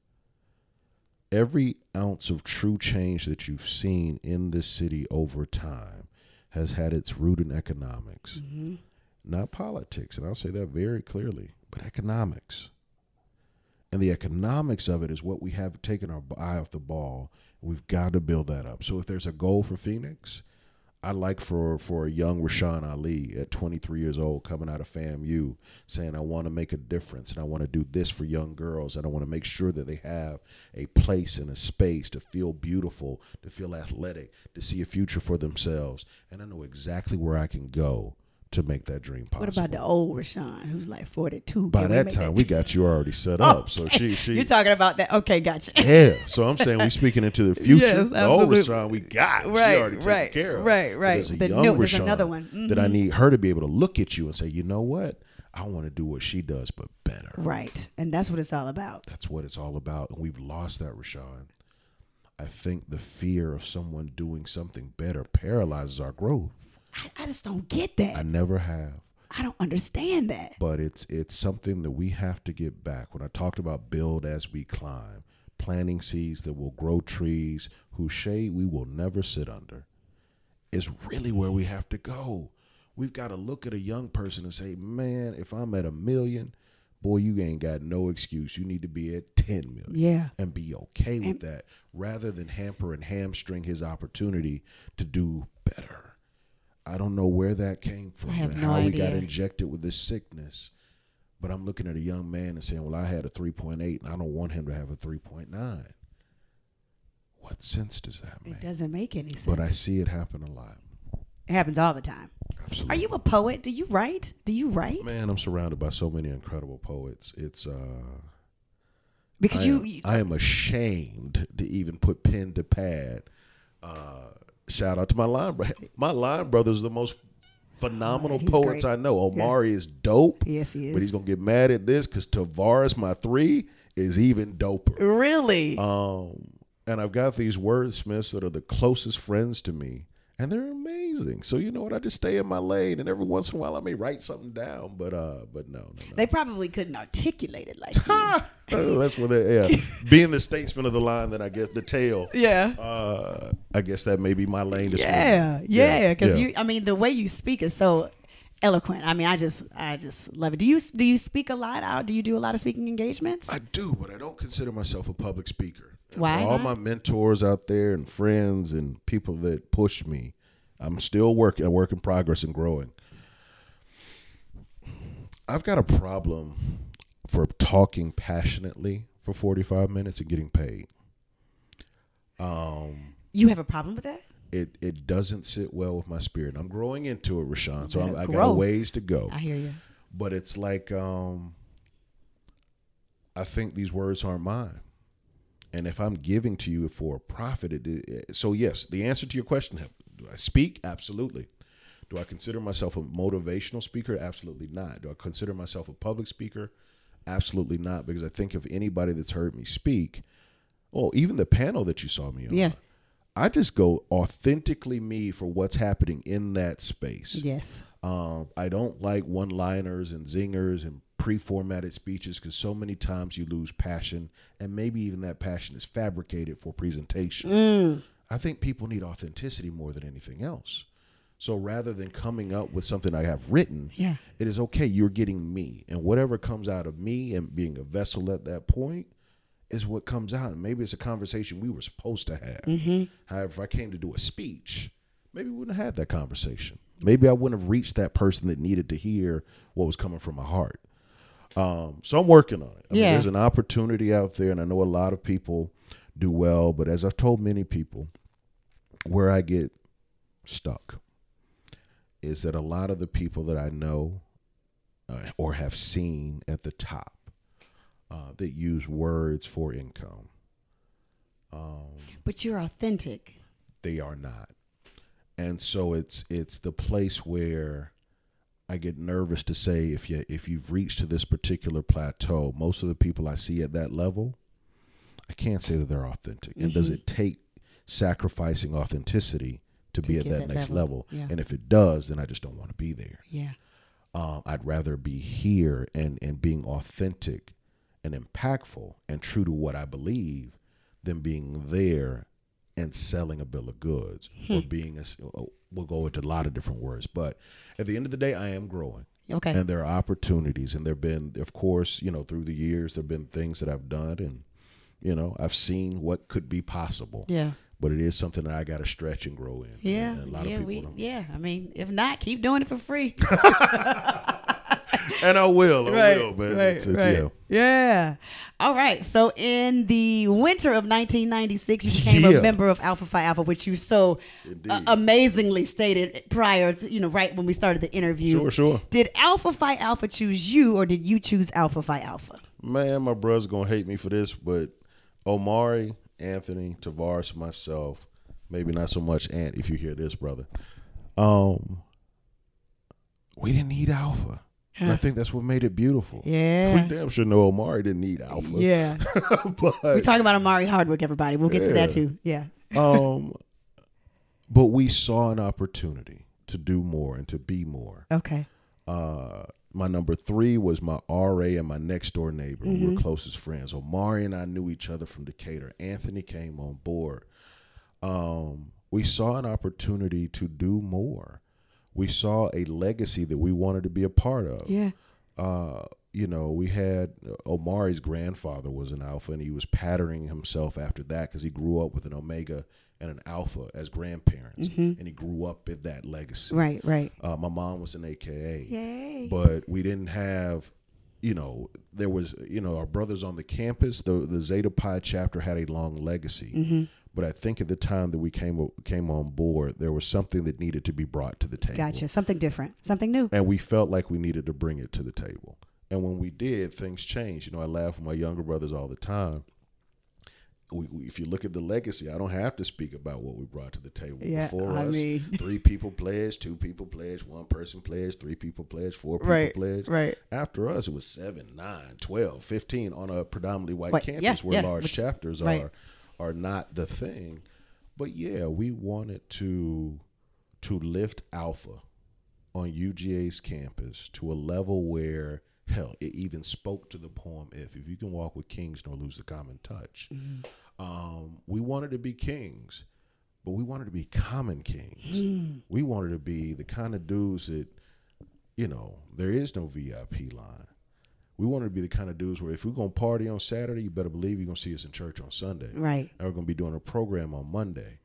Every ounce of true change that you've seen in this city over time has had its root in economics, mm-hmm. not politics. And I'll say that very clearly, but economics. And the economics of it is what we have taken our eye off the ball. We've got to build that up. So if there's a goal for Phoenix, I like for, for a young Rashawn Ali at twenty-three years old coming out of FAMU saying, I want to make a difference and I want to do this for young girls and I want to make sure that they have a place and a space to feel beautiful, to feel athletic, to see a future for themselves. And I know exactly where I can go to make that dream possible. What about the old Rashawn who's like forty-two? By Can we that make time, we got you already set Oh, up. So she, she, You're talking about that. Okay, gotcha. yeah. So I'm saying we speaking into the future. Yes, the old absolutely. Rashawn we got, Right, she already taken right, care of. right, right. But there's a The young new- there's Rashawn another one. Mm-hmm. that I need her to be able to look at you and say, you know what? I want to do what she does, but better. Right. And that's what it's all about. That's what it's all about. And we've lost that, Rashawn. I think the fear of someone doing something better paralyzes our growth. I, I just don't get that. I never have. I don't understand that. But it's it's something that we have to get back. When I talked about build as we climb, planting seeds that will grow trees whose shade we will never sit under, is really where we have to go. We've got to look at a young person and say, man, if I'm at a million, boy, you ain't got no excuse. You need to be at ten million. Yeah. And be okay with And- that, rather than hamper and hamstring his opportunity to do better. I don't know where that came from I have and no how we got idea. injected with this sickness. But I'm looking at a young man and saying, well, I had a three point eight and I don't want him to have a three point nine. What sense does that It make? doesn't make any sense. But I see it happen a lot. It happens all the time. Absolutely. Are you a poet? Do you write? Do you write? Man, I'm surrounded by so many incredible poets. It's uh Because I you, am, you I am ashamed to even put pen to pad. Uh, shout out to my line brother. My line brother is the most phenomenal He's poets great. I know. Omari is dope. Yes, he is. But he's gonna get mad at this because Tavares, my three, is even doper. really? Um, and I've got these wordsmiths that are the closest friends to me, and they're amazing. So you know what? I just stay in my lane, and every once in a while I may write something down. But uh, but no, no, no. They probably couldn't articulate it like you. Oh, that's what they, yeah. Being the statesman of the line, then I guess the tail. Yeah. Uh, I guess that may be my lane to swim Yeah, in. yeah. Because yeah. you, I mean, the way you speak is so eloquent. I mean, I just, I just love it. Do you, do you speak a lot out? Do you do a lot of speaking engagements? I do, but I don't consider myself a public speaker. And Why For all not? my mentors out there and friends and people that push me, I'm still working, a work in progress and growing. I've got a problem for talking passionately for forty-five minutes and getting paid. Um, You have a problem with that? it it doesn't sit well with my spirit. I'm growing into it, Rashawn, so I'm, I got grow. a ways to go. I hear you. But it's like um, I think these words aren't mine. And if I'm giving to you for a profit, it, it, so yes, the answer to your question, do I speak? Absolutely. Do I consider myself a motivational speaker? Absolutely not. Do I consider myself a public speaker? Absolutely not. Because I think if anybody that's heard me speak, well, even the panel that you saw me on, Yeah. I just go authentically me for what's happening in that space. Yes. Um, I don't like one-liners and zingers and pre-formatted speeches because so many times you lose passion, and maybe even that passion is fabricated for presentation. Mm. I think people need authenticity more than anything else. So rather than coming up with something I have written, Yeah. it is okay, you're getting me. And whatever comes out of me and being a vessel at that point is what comes out. And maybe it's a conversation we were supposed to have. Mm-hmm. However, if I came to do a speech, maybe we wouldn't have had that conversation. Maybe I wouldn't have reached that person that needed to hear what was coming from my heart. Um, so I'm working on it. I Yeah. mean, there's an opportunity out there, and I know a lot of people do well, but as I've told many people, where I get stuck is that a lot of the people that I know uh, or have seen at the top uh, that use words for income, um, But you're authentic. they are not. And so it's it's the place where I get nervous to say if you if you've reached to this particular plateau, most of the people I see at that level, I can't say that they're authentic. Mm-hmm. And does it take sacrificing authenticity to, to be at that, that next level? level? Yeah. And if it does, then I just don't want to be there. Yeah. Um, I'd rather be here and and being authentic and impactful and true to what I believe than being there and selling a bill of goods hmm. or being a, we'll go into a lot of different words, but at the end of the day, I am growing. Okay. And there are opportunities, and there have been, of course, you know, through the years, there have been things that I've done, and, you know, I've seen what could be possible. Yeah. But it is something that I got to stretch and grow in. Yeah. And a lot yeah, of people we, don't. Yeah. I mean, if not, keep doing it for free. And I will, I right, will, man. Right, it's, it's, right. yeah. yeah. All right. So in the winter of nineteen ninety-six, you became Yeah. a member of Alpha Phi Alpha, which you so uh, amazingly stated prior to, you know, right when we started the interview. Sure, sure. Did Alpha Phi Alpha choose you, or did you choose Alpha Phi Alpha? Man, my brother's going to hate me for this, but Omari, Anthony, Tavares, myself, maybe not so much Ant if you hear this, brother, um, we didn't need Alpha. And I think that's what made it beautiful. Yeah. We damn sure know Omari didn't need Alpha. Yeah. but, We're talking about Omari Hardwick, everybody. We'll get yeah. to that too. Yeah. um, but we saw an opportunity to do more and to be more. Okay. Uh, my number three was my R A and my next door neighbor. Mm-hmm. We were closest friends. Omari and I knew each other from Decatur. Anthony came on board. Um, we saw an opportunity to do more. We saw a legacy that we wanted to be a part of. Yeah. Uh, you know, we had uh, Omari's grandfather was an Alpha, and he was patterning himself after that because he grew up with an Omega and an Alpha as grandparents, mm-hmm. and he grew up in that legacy. Right, right. Uh, my mom was an A K A. Yay. But we didn't have, you know, there was, you know, our brothers on the campus, the, the Zeta Pi chapter had a long legacy. Mm-hmm. But I think at the time that we came came on board, there was something that needed to be brought to the table. Gotcha. Something different. Something new. And we felt like we needed to bring it to the table. And when we did, things changed. You know, I laugh with my younger brothers all the time. We, we, if you look at the legacy, I don't have to speak about what we brought to the table. Yeah, Before I us, mean. three people pledged, two people pledged, one person pledged, three people pledged, four people right, pledged. Right. After us, it was seven, nine, twelve, fifteen on a predominantly white Wait, campus yeah, where yeah, large which, chapters right. are are not the thing. But yeah, we wanted to to lift Alpha on U G A's campus to a level where, hell, it even spoke to the poem, If If you can walk with kings nor lose the common touch. Mm-hmm. Um, we wanted to be kings, but we wanted to be common kings. Mm. We wanted to be the kind of dudes that, you know, there is no V I P line. We wanted to be the kind of dudes where if we're going to party on Saturday, you better believe you're going to see us in church on Sunday. Right. And we're going to be doing a program on Monday.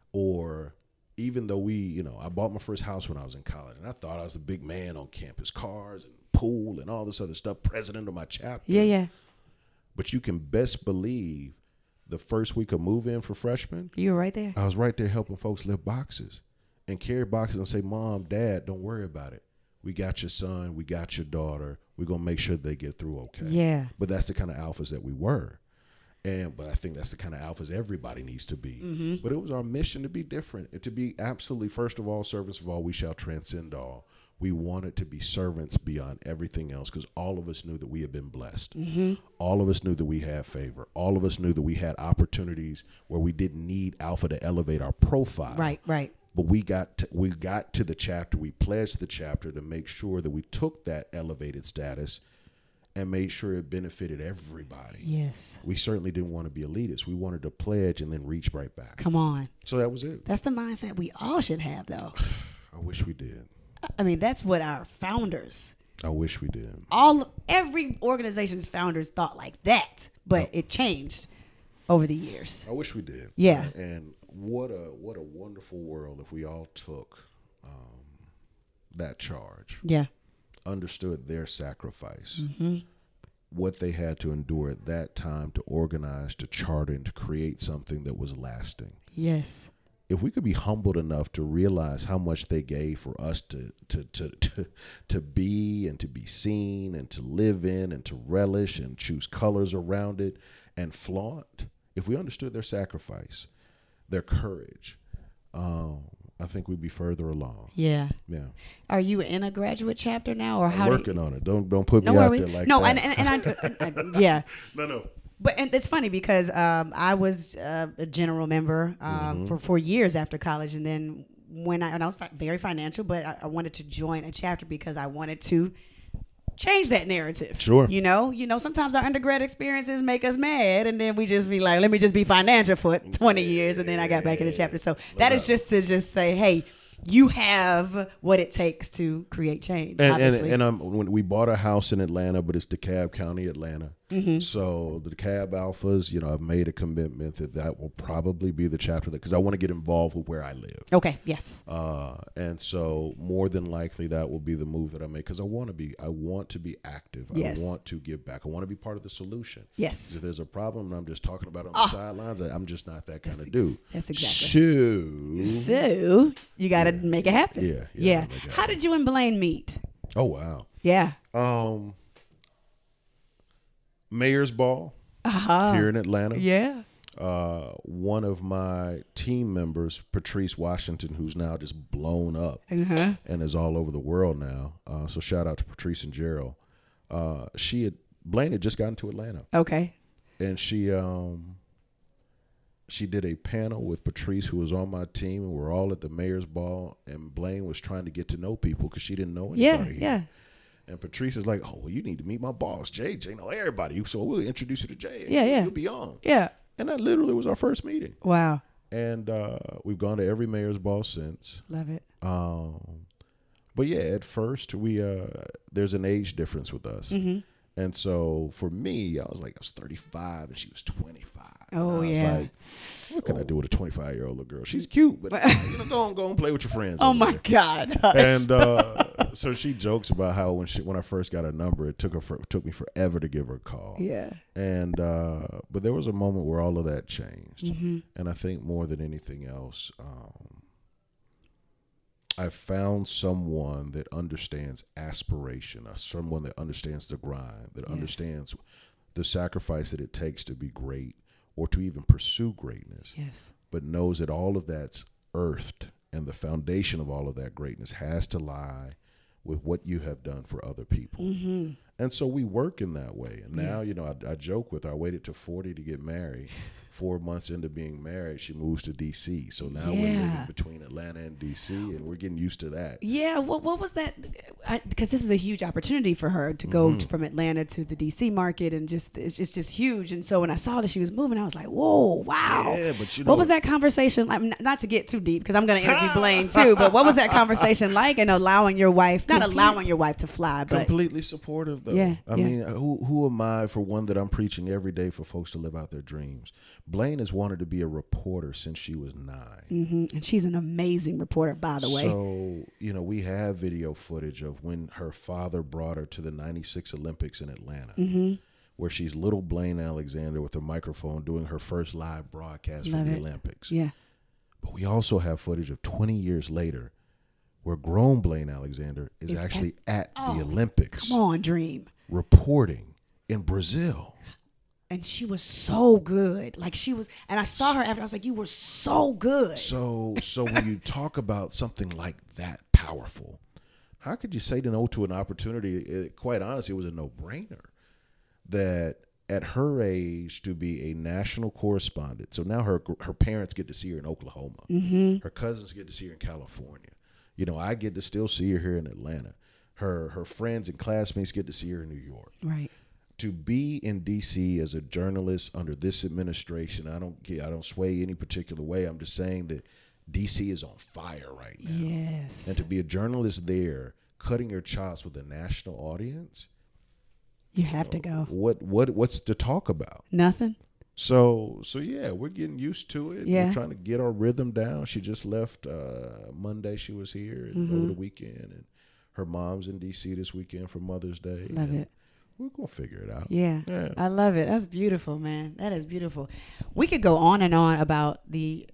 Or even though we, you know, I bought my first house when I was in college, and I thought I was the big man on campus, cars and pool and all this other stuff, president of my chapter. Yeah, yeah. But you can best believe the first week of move-in for freshmen, You were right there. I was right there helping folks lift boxes and carry boxes and say, Mom, Dad, don't worry about it. We got your son. We got your daughter. We're going to make sure they get through okay. Yeah. But that's the kind of alphas that we were. And but I think that's the kind of alphas everybody needs to be. Mm-hmm. But it was our mission to be different and to be absolutely, first of all, servants of all, we shall transcend all. We wanted to be servants beyond everything else because all of us knew that we had been blessed. Mm-hmm. All of us knew that we had favor. All of us knew that we had opportunities where we didn't need alpha to elevate our profile. Right, right. But we got to, we got to the chapter, we pledged the chapter to make sure that we took that elevated status and made sure it benefited everybody. Yes. We certainly didn't want to be elitists. We wanted to pledge and then reach right back. Come on. So that was it. That's the mindset we all should have, though. I wish we did. I mean, that's what our founders, I wish we did. all every organization's founders thought like that, but it changed over the years. I wish we did. Yeah. And what a what a wonderful world if we all took um, that charge, Yeah. understood their sacrifice, mm-hmm. what they had to endure at that time to organize, to charter, and to create something that was lasting. Yes. If we could be humbled enough to realize how much they gave for us to to to to, to be and to be seen and to live in and to relish and choose colors around it and flaunt, if we understood their sacrifice, their courage, um, I think we'd be further along. Yeah. Yeah. Are you in a graduate chapter now, or how? I'm working do you, on it. Don't don't put no me out worries. there like no, that. and and, and I, I, yeah. no, no. But and it's funny because um, I was uh, a general member um, Mm-hmm. for for years after college, and then when I and I was fi- very financial, but I, I wanted to join a chapter because I wanted to change that narrative. Sure. You know, you know, sometimes our undergrad experiences make us mad, and then we just be like, let me just be financial for twenty years, and then I got back in the chapter. So that is just to just say, hey, you have what it takes to create change. And obviously. and, and um, when we bought a house in Atlanta, but it's DeKalb County, Atlanta. Mm-hmm. So the DeKalb Alphas, you know, I've made a commitment that that will probably be the chapter that, because I want to get involved with where I live. Okay. Yes. Uh, and so more than likely that will be the move that I make, because I want to be, I want to be active. Yes. I want to give back. I want to be part of the solution. Yes. If there's a problem and I'm just talking about it on the sidelines, I, I'm just not that kind of That's dude. ex- that's exactly. So, So you got to make it happen. Yeah, yeah, Yeah. gotta make it How happen. did you and Blaine meet? oh wow. Yeah. Um, Mayor's Ball Uh-huh. here in Atlanta. Yeah. Uh, one of my team members, Patrice Washington, who's now just blown up Uh-huh. and is all over the world now. Uh, so shout out to Patrice and Gerald. Uh, she had Blaine had just gotten to Atlanta, Okay. and she um she did a panel with Patrice, who was on my team, and we're all at the Mayor's Ball. And Blaine was trying to get to know people because she didn't know Yeah. anybody. Yeah. here. And Patrice is like, "Oh, well, you need to meet my boss, Jay. Jay know everybody, so we'll introduce you to Jay. Yeah, yeah. You'll be on." Yeah. And that literally was our first meeting. Wow. And uh, we've gone to every Mayor's Ball since. Love it. Um, but yeah, at first we uh, there's an age difference with us, Mm-hmm. and so for me, I was like I was thirty-five and she was twenty-five. Oh, and I was yeah. like, what can I do with a twenty-five year old little girl? She's cute, but you know, go on, go and play with your friends. Oh over my there. God. Hush. And uh, so she jokes about how when she when I first got her number, it took her for, it took me forever to give her a call. Yeah. And uh, but there was a moment where all of that changed, Mm-hmm. and I think more than anything else, um, I found someone that understands aspiration, uh, someone that understands the grind, that Yes. understands the sacrifice that it takes to be great or to even pursue greatness, Yes. but knows that all of that's earthed, and the foundation of all of that greatness has to lie with what you have done for other people. Mm-hmm. And so we work in that way. And now, you know, I, I joke with her. I waited to forty to get married. Four months into being married, she moves to D C. So now we're Yeah. living between Atlanta and D C, and we're getting used to that. Yeah. What What was that? Because this is a huge opportunity for her to go Mm-hmm. from Atlanta to the D C market, and just it's just just huge. And so when I saw that she was moving, I was like, whoa, wow. Yeah, but you what know- was that conversation like? N- Not to get too deep, because I'm going to interview Blaine too. But what was that conversation like? And allowing your wife, not allowing your wife to fly, but Completely supportive, though. Yeah, I yeah. mean, who who am I for one that I'm preaching every day for folks to live out their dreams? Blaine has wanted to be a reporter since she was nine. Mhm. And she's an amazing reporter, by the way. So, you know, we have video footage of when her father brought her to the ninety-six Olympics in Atlanta, Mm-hmm. where she's little Blaine Alexander with a microphone doing her first live broadcast Love from the it. Olympics. Yeah. But we also have footage of twenty years later where grown Blaine Alexander is Is actually at, oh, the Olympics Come on, Dream. reporting in Brazil. And she was so good. Like she was, and I saw her after. I was like, you were so good. So, so when you talk about something like that powerful, how could you say no to an opportunity? It, quite honestly, it was a no-brainer that at her age to be a national correspondent. So now her her parents get to see her in Oklahoma. Mm-hmm. Her cousins get to see her in California. You know, I get to still see her here in Atlanta. Her her friends and classmates get to see her in New York. Right. To be in D C as a journalist under this administration, I don't get, I don't sway any particular way. I'm just saying that D C is on fire right now. Yes. And to be a journalist there, cutting your chops with a national audience, you have to go. What what what's to talk about? Nothing. So so yeah, we're getting used to it. Yeah. We're trying to get our rhythm down. She just left uh, Monday. She was here and Mm-hmm. over the weekend, and her mom's in D C this weekend for Mother's Day. Love and it. We're gonna figure it out. Yeah. Yeah. I love it. That's beautiful, man. That is beautiful. We could go on and on about the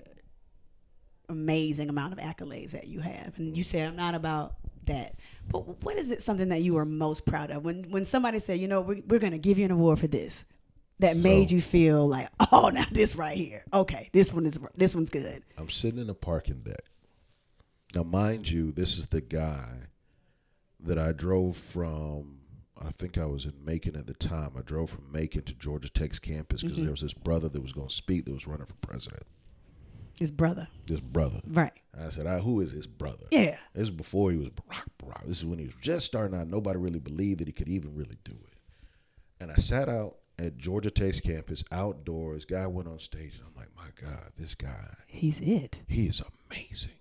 amazing amount of accolades that you have. And you said I'm not about that. But what is it something that you are most proud of? When when somebody said, you know, we're, we're going to give you an award for this, that So- made you feel like, oh, now this right here. Okay, this one is this one's good. I'm sitting in a parking deck. Now, mind you, this is the guy that I drove from. I think I was in Macon at the time. I drove from Macon to Georgia Tech's campus because Mm-hmm. there was this brother that was going to speak that was running for president. His brother. This brother. Right. And I said, I, who is his brother? Yeah. This is before he was Barack Barack. This is when he was just starting out. Nobody really believed that he could even really do it. And I sat out at Georgia Tech's campus, outdoors. Guy went on stage, and I'm like, my God, this guy, He's it. he is amazing.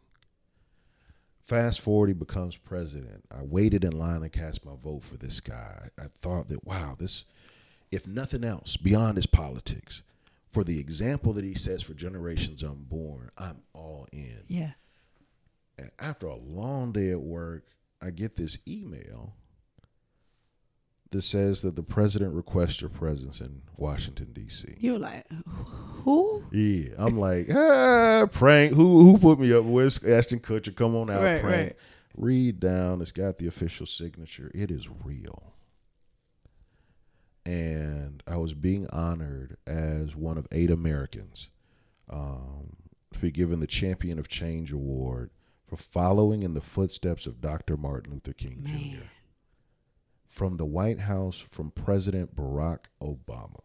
Fast forward, he becomes president. I waited in line to cast my vote for this guy. I thought that, wow, this, if nothing else, beyond his politics, for the example that he sets for generations unborn, I'm all in. Yeah. And after a long day at work, I get this email that says that the president requests your presence in Washington, D C. You're like, who? Yeah, I'm like, ah, prank. Who who put me up? Where's Ashton Kutcher? Come on out, Right, prank. right. Read down. It's got the official signature. It is real. And I was being honored as one of eight Americans um, to be given the Champion of Change Award for following in the footsteps of Doctor Martin Luther King Man. Junior From the White House, from President Barack Obama.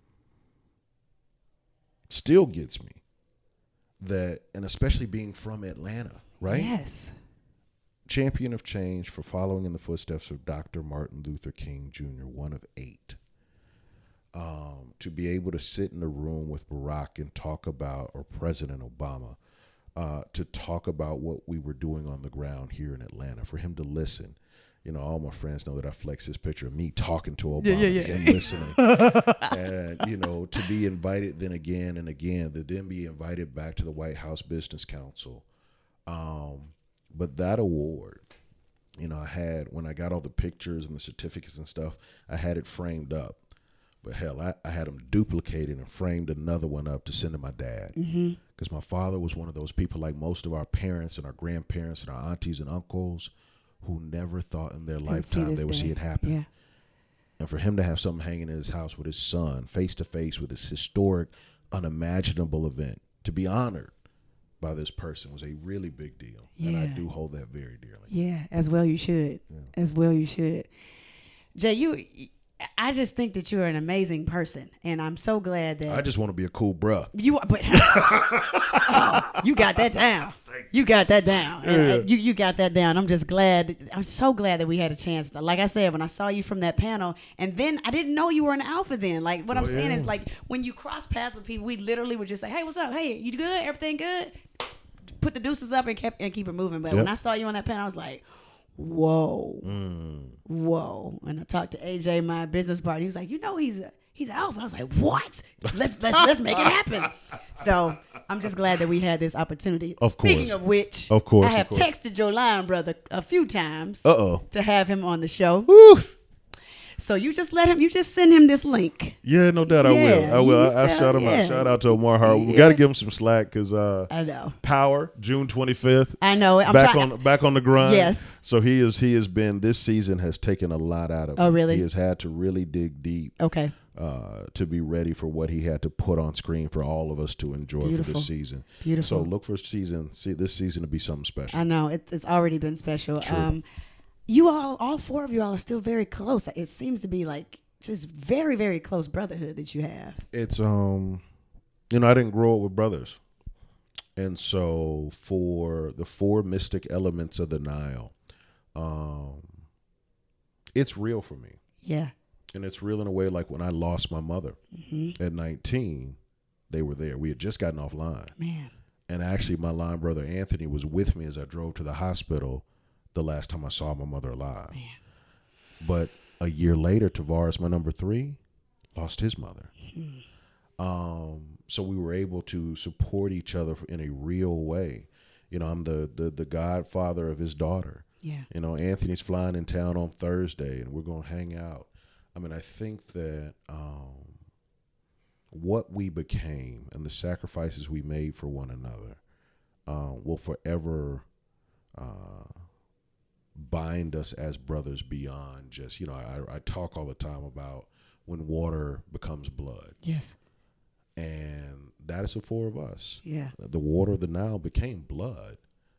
Still gets me that, and especially being from Atlanta, right? Yes. Champion of Change for following in the footsteps of Doctor Martin Luther King Junior, one of eight. Um, to be able to sit in a room with Barack and talk about, or President Obama, uh, to talk about what we were doing on the ground here in Atlanta, for him to listen. You know, all my friends know that I flex this picture of me talking to Obama Yeah, yeah, yeah. and listening. And, you know, to be invited then again and again, to then be invited back to the White House Business Council. Um, but that award, you know, I had, when I got all the pictures and the certificates and stuff, I had it framed up. But hell, I, I had them duplicated and framed another one up to send to my dad. Because mm-hmm. my father was one of those people, like most of our parents and our grandparents and our aunties and uncles, who never thought in their lifetime they would see it happen. Yeah. And for him to have something hanging in his house with his son, face to face with this historic, unimaginable event, to be honored by this person was a really big deal. And I Yeah. do hold that very dearly. Yeah, as well you should. Yeah. As well you should. Jay, you I just think that you're an amazing person, and I'm so glad that I just want to be a cool bruh. you are, but oh, you got that down. You got that down. And, Yeah. uh, you you got that down. I'm just glad. I'm so glad that we had a chance. To, like I said, when I saw you from that panel, and then I didn't know you were an alpha. Then, like what I'm Oh, saying yeah. is, like when you cross paths with people, we literally would just say, "Hey, what's up? Hey, you good? Everything good?" Put the deuces up and kept and keep it moving. But Yep. when I saw you on that panel, I was like, "Whoa, Mm. whoa!" And I talked to A J, my business partner. He was like, "You know, he's a he's alpha." I was like, "What? Let's let's let's make it happen." So I'm just glad that we had this opportunity. Of Speaking course. of which, Of course, I have of course. texted your line brother a few times Uh-oh. to have him on the show. Woo. So you just let him. You just send him this link. Yeah, no doubt. I Yeah, will. I will. you I, I tell- shout him yeah. out. Shout out to Omar Hart. We Yeah. got to give him some slack because uh, I know. Power June twenty-fifth. I know. I'm back trying- on back on the grind. Yes. So he is. He has been. This season has taken a lot out of. Oh, him. really? He has had to really dig deep. Okay. Uh, to be ready for what he had to put on screen for all of us to enjoy Beautiful. for this season. Beautiful. So look for season. See this season to be something special. I know it, it's already been special. True. Um, you all, all four of you all, are still very close. It seems to be like just very, very close brotherhood that you have. It's um, you know, I didn't grow up with brothers, and so for the four mystic elements of the Nile, um, it's real for me. Yeah. And it's real in a way like when I lost my mother Mm-hmm. at nineteen, they were there. We had just gotten offline. Man. And actually, my line brother Anthony was with me as I drove to the hospital the last time I saw my mother alive. Man. But a year later, Tavares, my number three, lost his mother. Hmm. Um, so we were able to support each other in a real way. You know, I'm the, the, the godfather of his daughter. Yeah. You know, Anthony's flying in town on Thursday, and we're going to hang out. I mean, I think that um, what we became and the sacrifices we made for one another uh, will forever uh, bind us as brothers beyond just, you know, I, I talk all the time about when water becomes blood. Yes. And that is the four of us. Yeah. The water of the Nile became blood.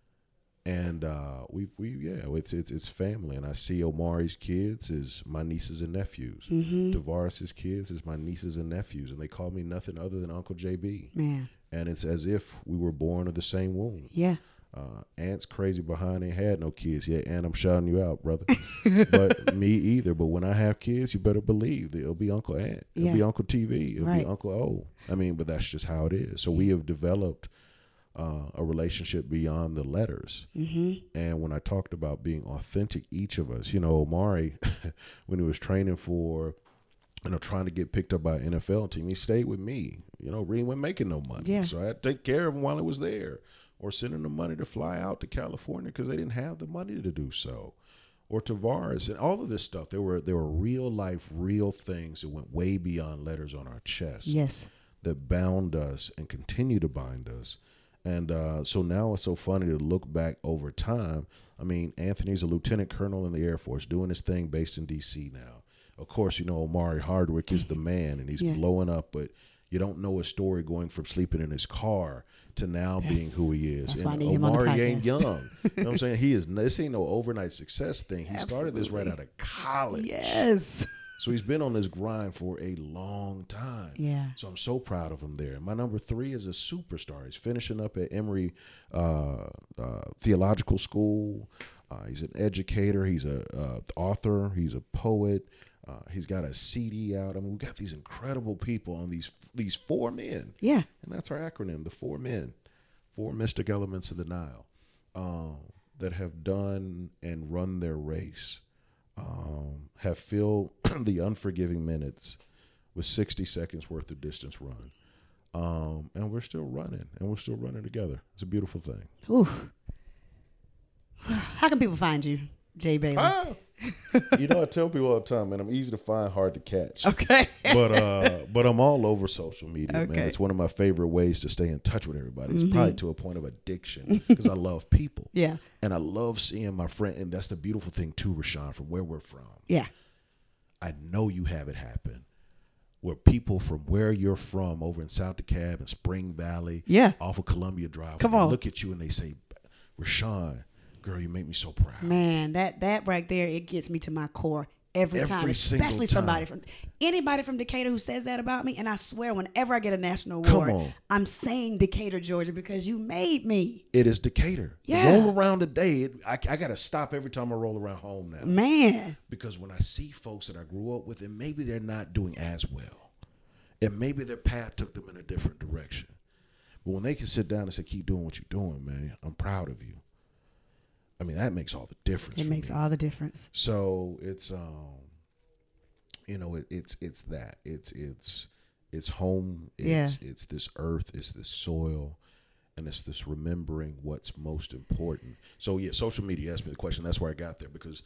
And uh, we've we yeah, it's it's it's family, and I see Omari's kids as my nieces and nephews. Mm-hmm. Tavares' kids is my nieces and nephews, and they call me nothing other than Uncle J B. Man. And it's as if we were born of the same womb. Yeah. Uh, Aunt's crazy behind ain't had no kids yet, and I'm shouting you out, brother. But me either. But when I have kids, you better believe that it'll be Uncle Aunt, it'll Yeah. be Uncle T V, it'll Right. be Uncle O. I mean, but that's just how it is. So we have developed Uh, a relationship beyond the letters. Mm-hmm. And when I talked about being authentic, each of us, you know, Omari, when he was training for, you know, trying to get picked up by an N F L team, he stayed with me. You know, Reem wasn't making no money. Yeah. So I had to take care of him while he was there, or sending them money to fly out to California because they didn't have the money to do so. Or Tavares and all of this stuff. There were, there were real life, real things that went way beyond letters on our chest. Yes. That bound us and continue to bind us. And uh, so now it's so funny to look back over time. I mean, Anthony's a lieutenant colonel in the Air Force doing his thing based in D C now. Of course, you know, Omari Hardwick is the man, and he's Yeah. blowing up, but you don't know his story going from sleeping in his car to now Yes. being who he is. That's why I and need him on the Omari ain't podcast. young. You know what I'm saying? He is. This ain't no overnight success thing. He started this right Absolutely. out of college. Yes. So he's been on this grind for a long time. Yeah. So I'm so proud of him there. My number three is a superstar. He's finishing up at Emory uh, uh, Theological School. Uh, he's an educator. He's a uh, author. He's a poet. Uh, he's got a C D out. I mean, we got these incredible people on these these four men. Yeah. And that's our acronym, the four men, four mystic elements of the Nile, um, that have done and run their race. Um, have filled the unforgiving minutes with sixty seconds worth of distance run. Um, and we're still running, and we're still running together. It's a beautiful thing. Ooh. How can people find you, Jay Bailey? Ah! You know, I tell people all the time, man, I'm easy to find, hard to catch. Okay. But uh, but I'm all over social media, man. Okay. It's one of my favorite ways to stay in touch with everybody. It's probably to a point of addiction because I love people. Yeah. And I love seeing my friend, and that's the beautiful thing too, Rashawn, from where we're from. Yeah. I know you have it happen where people from where you're from over in South DeKalb and Spring Valley, Yeah. off of Columbia Drive, Come they on. look at you and they say, Rashawn, girl, you make me so proud. Man, that that right there, it gets me to my core every, Every time. single Especially somebody time. from anybody from Decatur who says that about me. And I swear, whenever I get a national Come award, on. I'm saying Decatur, Georgia, because you made me. It is Decatur. Yeah. Roll around today, it, I, I got to stop every time I roll around home now. Man. Because when I see folks that I grew up with, and maybe they're not doing as well, and maybe their path took them in a different direction, but when they can sit down and say, keep doing what you're doing, man, I'm proud of you. I mean, that makes all the difference. It for makes me. all the difference. So it's um, you know, it, it's it's that it's it's it's home. It's Yeah. it's this earth. It's this soil, and it's this remembering what's most important. So yeah, social media asked me the question. That's where I got there because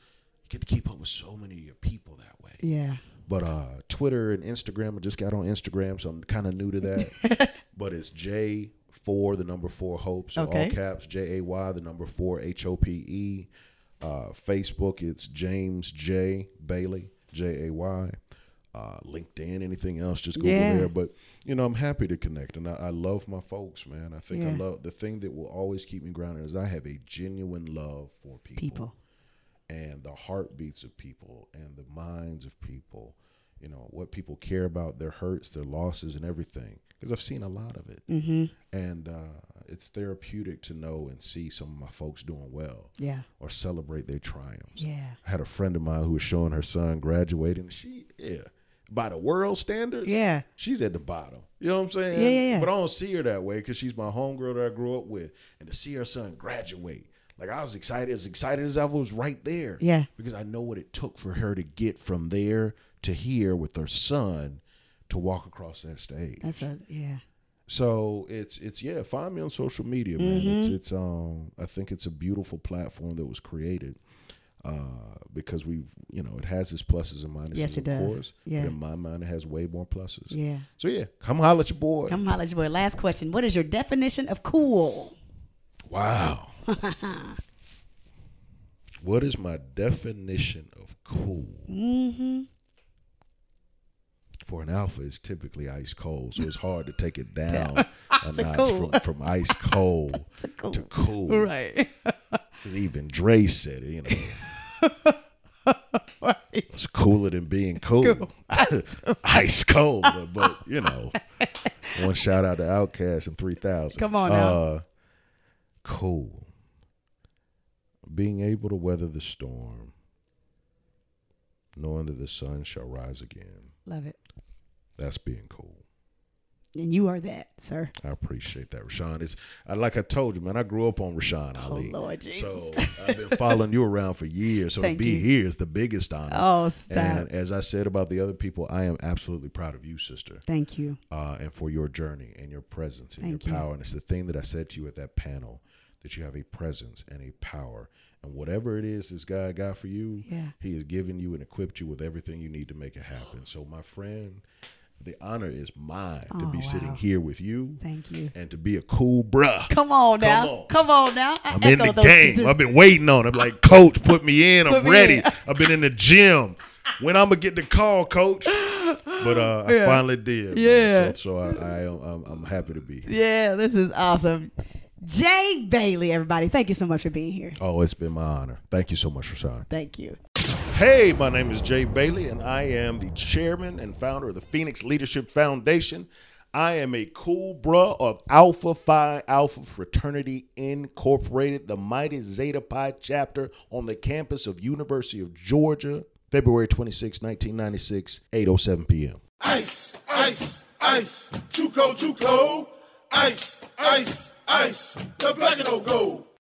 you get to keep up with so many of your people that way. Yeah. But uh, Twitter and Instagram, I just got on Instagram, so I'm kind of new to that. But it's J four, the number four Hope, so Okay. all caps, J A Y, the number four H O P E. Uh, Facebook, it's James J. Bailey, J A Y. Uh, LinkedIn, anything else, just Google Yeah. there. But, you know, I'm happy to connect, and I, I love my folks, man. I think I Yeah. love, the thing that will always keep me grounded is I have a genuine love for people. People. And the heartbeats of people and the minds of people, you know, what people care about, their hurts, their losses, and everything. Because I've seen a lot of it. Mm-hmm. And uh, it's therapeutic to know and see some of my folks doing well. Yeah. Or celebrate their triumphs. Yeah. I had a friend of mine who was showing her son graduating. She, yeah, by the world standards, Yeah. she's at the bottom. You know what I'm saying? Yeah, yeah, yeah. But I don't see her that way because she's my homegirl that I grew up with. And to see her son graduate, like I was excited, as excited as I was right there. Yeah. Because I know what it took for her to get from there to here with her son to walk across that stage. That's a, yeah. So it's it's yeah, find me on social media, man. Mm-hmm. It's it's um I think it's a beautiful platform that was created uh because we've you know it has its pluses and minuses. Yes, it of does. course, Yeah. But in my mind, it has way more pluses. Yeah. So yeah, come holler at your boy. Come holler at your boy. Last question. What is your definition of cool? Wow. What is my definition of cool? Mm-hmm. For an alpha, it's typically ice cold, so it's hard to take it down a To notch cool. from, from ice cold To cool. to cool. Right. 'Cause even Dre said it, you know. Right. It's cooler than being cool. Cool. Ice cold, but, but, you know. One shout out to Outkast and three thousand. Come on now. Uh, cool. Being able to weather the storm, knowing that the sun shall rise again. Love it. That's being cool. And you are that, sir. I appreciate that, Rashawn. It's I, like I told you, man. I grew up on Rashawn Ali. Oh, Lord Jesus. So I've been following you around for years. So Thank to be you. here is the biggest honor. Oh, stop. And as I said about the other people, I am absolutely proud of you, sister, Thank you. uh, and for your journey and your presence and Thank your you. power. And it's the thing that I said to you at that panel, that you have a presence and a power. And whatever it is this guy got for you, Yeah. he has given you and equipped you with everything you need to make it happen. So, my friend, the honor is mine to Oh, be sitting wow. here with you Thank you. and to be a cool bruh. Come on now. Come on. Come on now. I I'm in echo the those game. two. I've been waiting on it. I'm like, Coach, put me in. I'm Put me ready. in. I've been in the gym. When I'm going to get the call, Coach? But uh, I Yeah. finally did. man. Yeah. So, so I, I, am- I'm, I'm happy to be here. Yeah, this is awesome. Jay Bailey, everybody. Thank you so much for being here. Oh, it's been my honor. Thank you so much, Rashawn. Thank you. Hey, my name is Jay Bailey, and I am the chairman and founder of the Phoenix Leadership Foundation. I am a cool bruh of Alpha Phi Alpha Fraternity Incorporated, the mighty Zeta Pi chapter on the campus of University of Georgia, February twenty-sixth, nineteen ninety-six, eight oh seven p.m. Ice, ice, ice, too cold, too cold. Ice, ice, ice, the black and old gold.